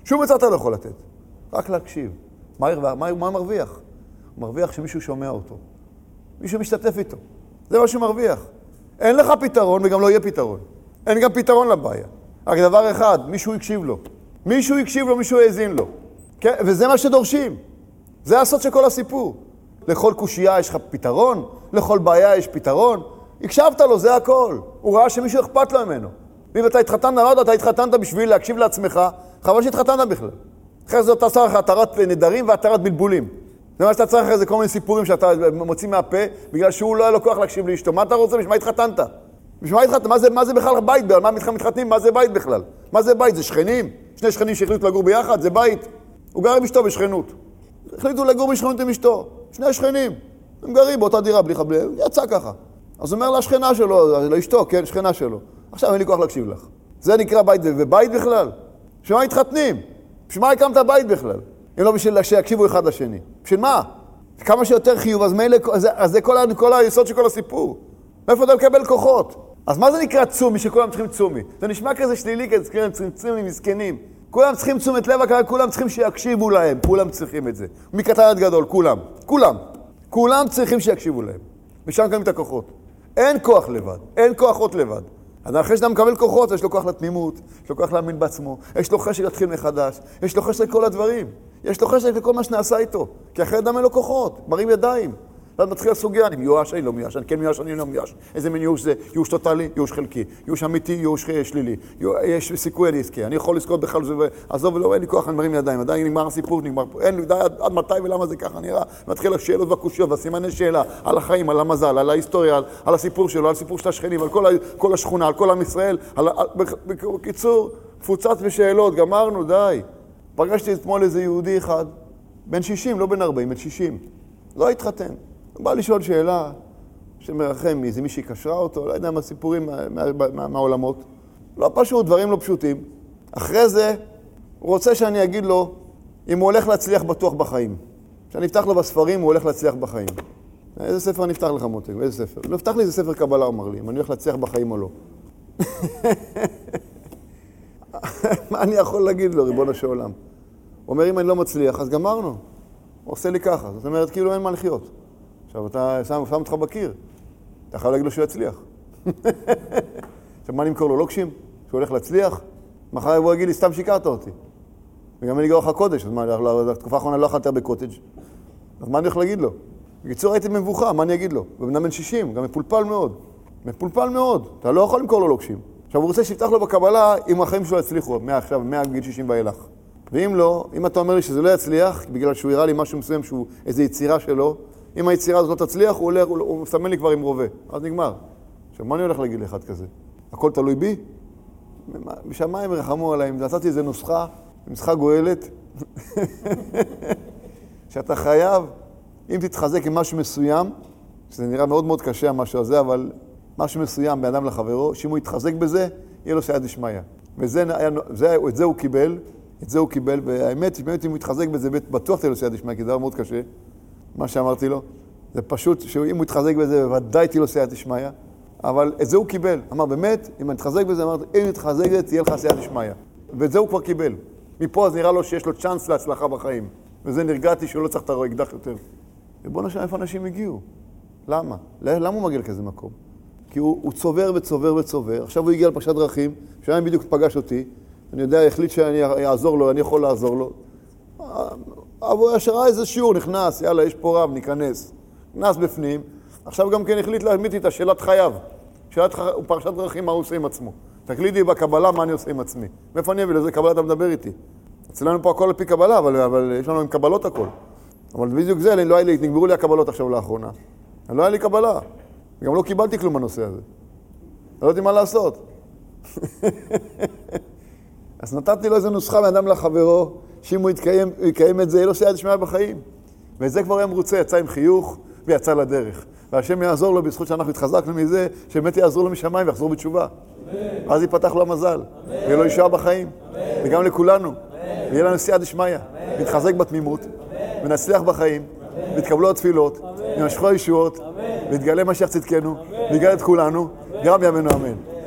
A: שום עצה אתה לא יכול לתת. רק להקשיב. מה, מה, מה, מה מרוויח? הוא מרוויח שמישהו שומע אותו. מישהו משתתף איתו. זה מה שהוא מרוויח. אין לך פתרון וגם לא יהיה פתרון. אין גם פתרון לבעיה. רק דבר אחד, מישהו יקשיב לו. מישהו יקשיב לו, מישהו יאזין לו. כן? וזה מה שדורשים. זה הסוד של כל הסיפור. לכל קושייה יש לך פתרון, לכל בעיה יש פתרון. הקשבת לו, זה הכל. הוא ראה שמישהו אכפת לו ממנו. ואם אתה התחתנת, לא יודע, אתה התחתנת בשביל להקשיב לעצמך, חבל שהתחתנת בכלל. אחרי זה אתה צריך התרת נדרים והתרת בלבולים. זה מה שאתה צריך אחרי זה כל מיני סיפורים שאתה מוציא מהפה, בגלל שהוא לא היה לו כוח להקשיב לאשתו. מה אתה רוצה? בשביל מה התחתנת? בשביל מה התחתנת? מה זה, מה זה בכלל בית? מה מתחתנים? מה זה בית בכלל? מה זה בית? זה שכנים? שני שכנים שהחליטו לגור ביחד? זה בית. הוא גר עם אשתו בשכנות. החליטו לגור בשכנות עם אשתו. שני שכנים. הם גרים באותה דירה בלי חבלי. יצא ככה. אז הוא אומר לשכנה שלו, לאשתו, כן, שכנה שלו. עכשיו אין לי כוח להקשיב לך. זה נקרא בית, ובית בכלל. בשביל מה התחתנים? בשביל מה הקמת בית בכלל? אם לא בשביל שיקשיבו אחד לשני. בשביל מה? כמה שיותר חיוב, אז מילא, אז זה כל, כל היסוד של כל הסיפור. מאיפה אתה מקבל כוחות? אז מה זה נקרא צומי, שכולם צריכים צומי? זה נשמע כזה שלילי, כזה כולם צריכים צומי, מסכנים. כולם צריכים תשומת לב, כולם צריכים שיקשיבו להם. כולם צריכים את זה. מקטן עד גדול, כולם. כולם. כולם צריכים שיקשיבו להם. ושם קמים את הכוחות. אין כוח לבד. אין כוחות לבד. אז אחרי שאתה מקבל כוחות, יש לו כוח לתמימות, יש לו כוח להאמין בעצמו, יש לו חשק להתחיל מחדש, יש לו חשק לכל הדברים, יש לו חשק לכל מה שנעשה איתו, כי אחרי אדם אין לו כוחות, מרים ידיים. ואז מתחיל הסוגיה, אני מיואש, אני לא מיואש, אני כן מיואש, אני לא מיואש. איזה מין ייאוש זה? ייאוש טוטלי, ייאוש חלקי, ייאוש אמיתי, ייאוש שלילי. יש סיכוי אני אזכה, אני יכול לזכות בכלל זה, עזוב ולא, אין לי כוח, אני מרים ידיים, עדיין נגמר הסיפור, נגמר, אין לי, עד, עד מתי ולמה זה ככה נראה. מתחיל השאלות והקושיות והסימני שאלה, על החיים, על המזל, על ההיסטוריה, על, על הסיפור שלו, על הסיפור של השכנים, על כל, כל השכונה, על כל עם ישראל, על, על, בקיצור, פוצץ בשאלות, גמרנו, די. פגשתי אתמול איזה יהודי אחד, בן שישים, לא בן ארבעים, בן שישים. לא התחתן. הוא בא לשאול שאלה שמרחם מי, זה מישהי קשרה אותו, לא יודע מה סיפורים מהעולמות. מה, מה, לא פשוט, דברים לא פשוטים. אחרי זה, הוא רוצה שאני אגיד לו אם הוא הולך להצליח בטוח בחיים. כשאני אפתח לו בספרים, הוא הולך להצליח בחיים. איזה ספר אני אפתח לך מותק? איזה ספר? לא אפתח לי איזה ספר קבלה, הוא אמר לי, אם אני הולך להצליח בחיים או לא. מה אני יכול להגיד לו, ריבונו של עולם? הוא אומר, אם אני לא מצליח, אז גמרנו. הוא עושה לי ככה. זאת אומרת, כאילו אין מה לחיות. עכשיו, אתה שם, שם אותך בקיר. אתה חייב להגיד לו שהוא יצליח. עכשיו, מה נמכור לו? לוקשים? שהוא הולך להצליח? מחר יבוא יגיד לי, סתם שיקרת אותי. וגם אני אגרוך לך קודש. אז מה, התקופה האחרונה לא אכלת הרבה קוטג'. אז מה אני הולך להגיד לו? בקיצור, הייתי מבוכה, מה אני אגיד לו? ובן בן שישים, גם מפולפל מאוד. מפולפל מאוד. אתה לא יכול למכור לו לוקשים. עכשיו, הוא רוצה שיפתח לו בקבלה אם החיים שלו יצליחו, מעכשיו, מהגיל שישים ואילך. ואם לא, אם אתה אומר לי שזה לא יצליח, בגלל שהוא יראה לי משהו מסוים שהוא איזו יצירה שלו, אם היצירה הזאת לא תצליח, הוא, הולך, הוא, הוא מסמן לי כבר עם רובה. אז נגמר. עכשיו, מה אני הולך להגיד לאחד כזה? הכל תלוי בי? בשמיים רחמו עליהם. נתתי איזו נוסחה, נוסחה גואלת, שאתה חייב, אם תתחזק עם משהו מסוים, שזה נראה מאוד מאוד קשה המשהו הזה, אבל משהו מסוים באדם לחברו, שאם הוא יתחזק בזה, יהיה לו סייעתא דשמיא. וזה, זה, את זה הוא קיבל, את זה הוא קיבל, והאמת, באמת אם הוא יתחזק בזה, בטוח תהיה לו סייעתא דשמיא, כי זה דבר מאוד קשה. מה שאמרתי לו, זה פשוט שאם הוא יתחזק בזה, בוודאי תהיה לו סייעתא דשמיא, אבל את זה הוא קיבל. אמר, באמת, אם אני אתחזק בזה, אמרתי, אם יתחזק בזה, תהיה לך סייעתא דשמיא. ואת זה הוא כבר קיבל. מפה אז נראה לו שיש לו צ'אנס להצלחה בחיים. וזה נרגעתי שהוא לא צריך את האקדח יותר. ובוא נשאר איפה אנשים הגיעו. למה? למה הוא מגיע לכזה מקום? כי הוא, הוא צובר וצובר וצובר. עכשיו הוא הגיע לפרשת דרכים, שהיום בדיוק פגש אותי. אני יודע, החליט שאני אעזור לו, אני יכול לעזור לו. אבל שראה איזה שיעור, נכנס, יאללה, יש פה רב, ניכנס. נכנס בפנים. עכשיו גם כן החליט להעמיד את השאלת חייו. שאלת ח... פרשת דרכים, מה הוא עושה עם עצמו. תקלידי בקבלה, מה אני עושה עם עצמי. מאיפה אני אביא לזה קבלה אתה מדבר איתי? אצלנו פה הכל על פי קבלה, אבל, אבל יש לנו עם קבלות הכל. אבל בדיוק זה, לא היה לי, נגמרו לי הקבלות עכשיו לאחרונה. לא היה לי קבלה. גם לא קיבלתי כלום בנושא הזה. לא יודעים מה לעשות. אז נתתי לו איזו נוסחה מאדם לחברו, שאם הוא יתקיים, יתקיים את זה, יהיה לו סייעתא דשמיא בחיים. וזה כבר היה מרוצה, יצא עם חיוך ויצא לדרך. והשם יעזור לו בזכות שאנחנו התחזקנו מזה, שבאמת יעזור לו משמיים ויחזור בתשובה. ואז ייפתח לו המזל, ויהיה לו ישועה בחיים, וגם לכולנו. ויהיה לנו סייעתא דשמיא, נתחזק בתמימות, ונצליח בחיים, ותקבלו התפילות, ונמשכו הישועות, ויתגלה משיח צדקנו, ויגאל את כולנו, גם בימינו אמן.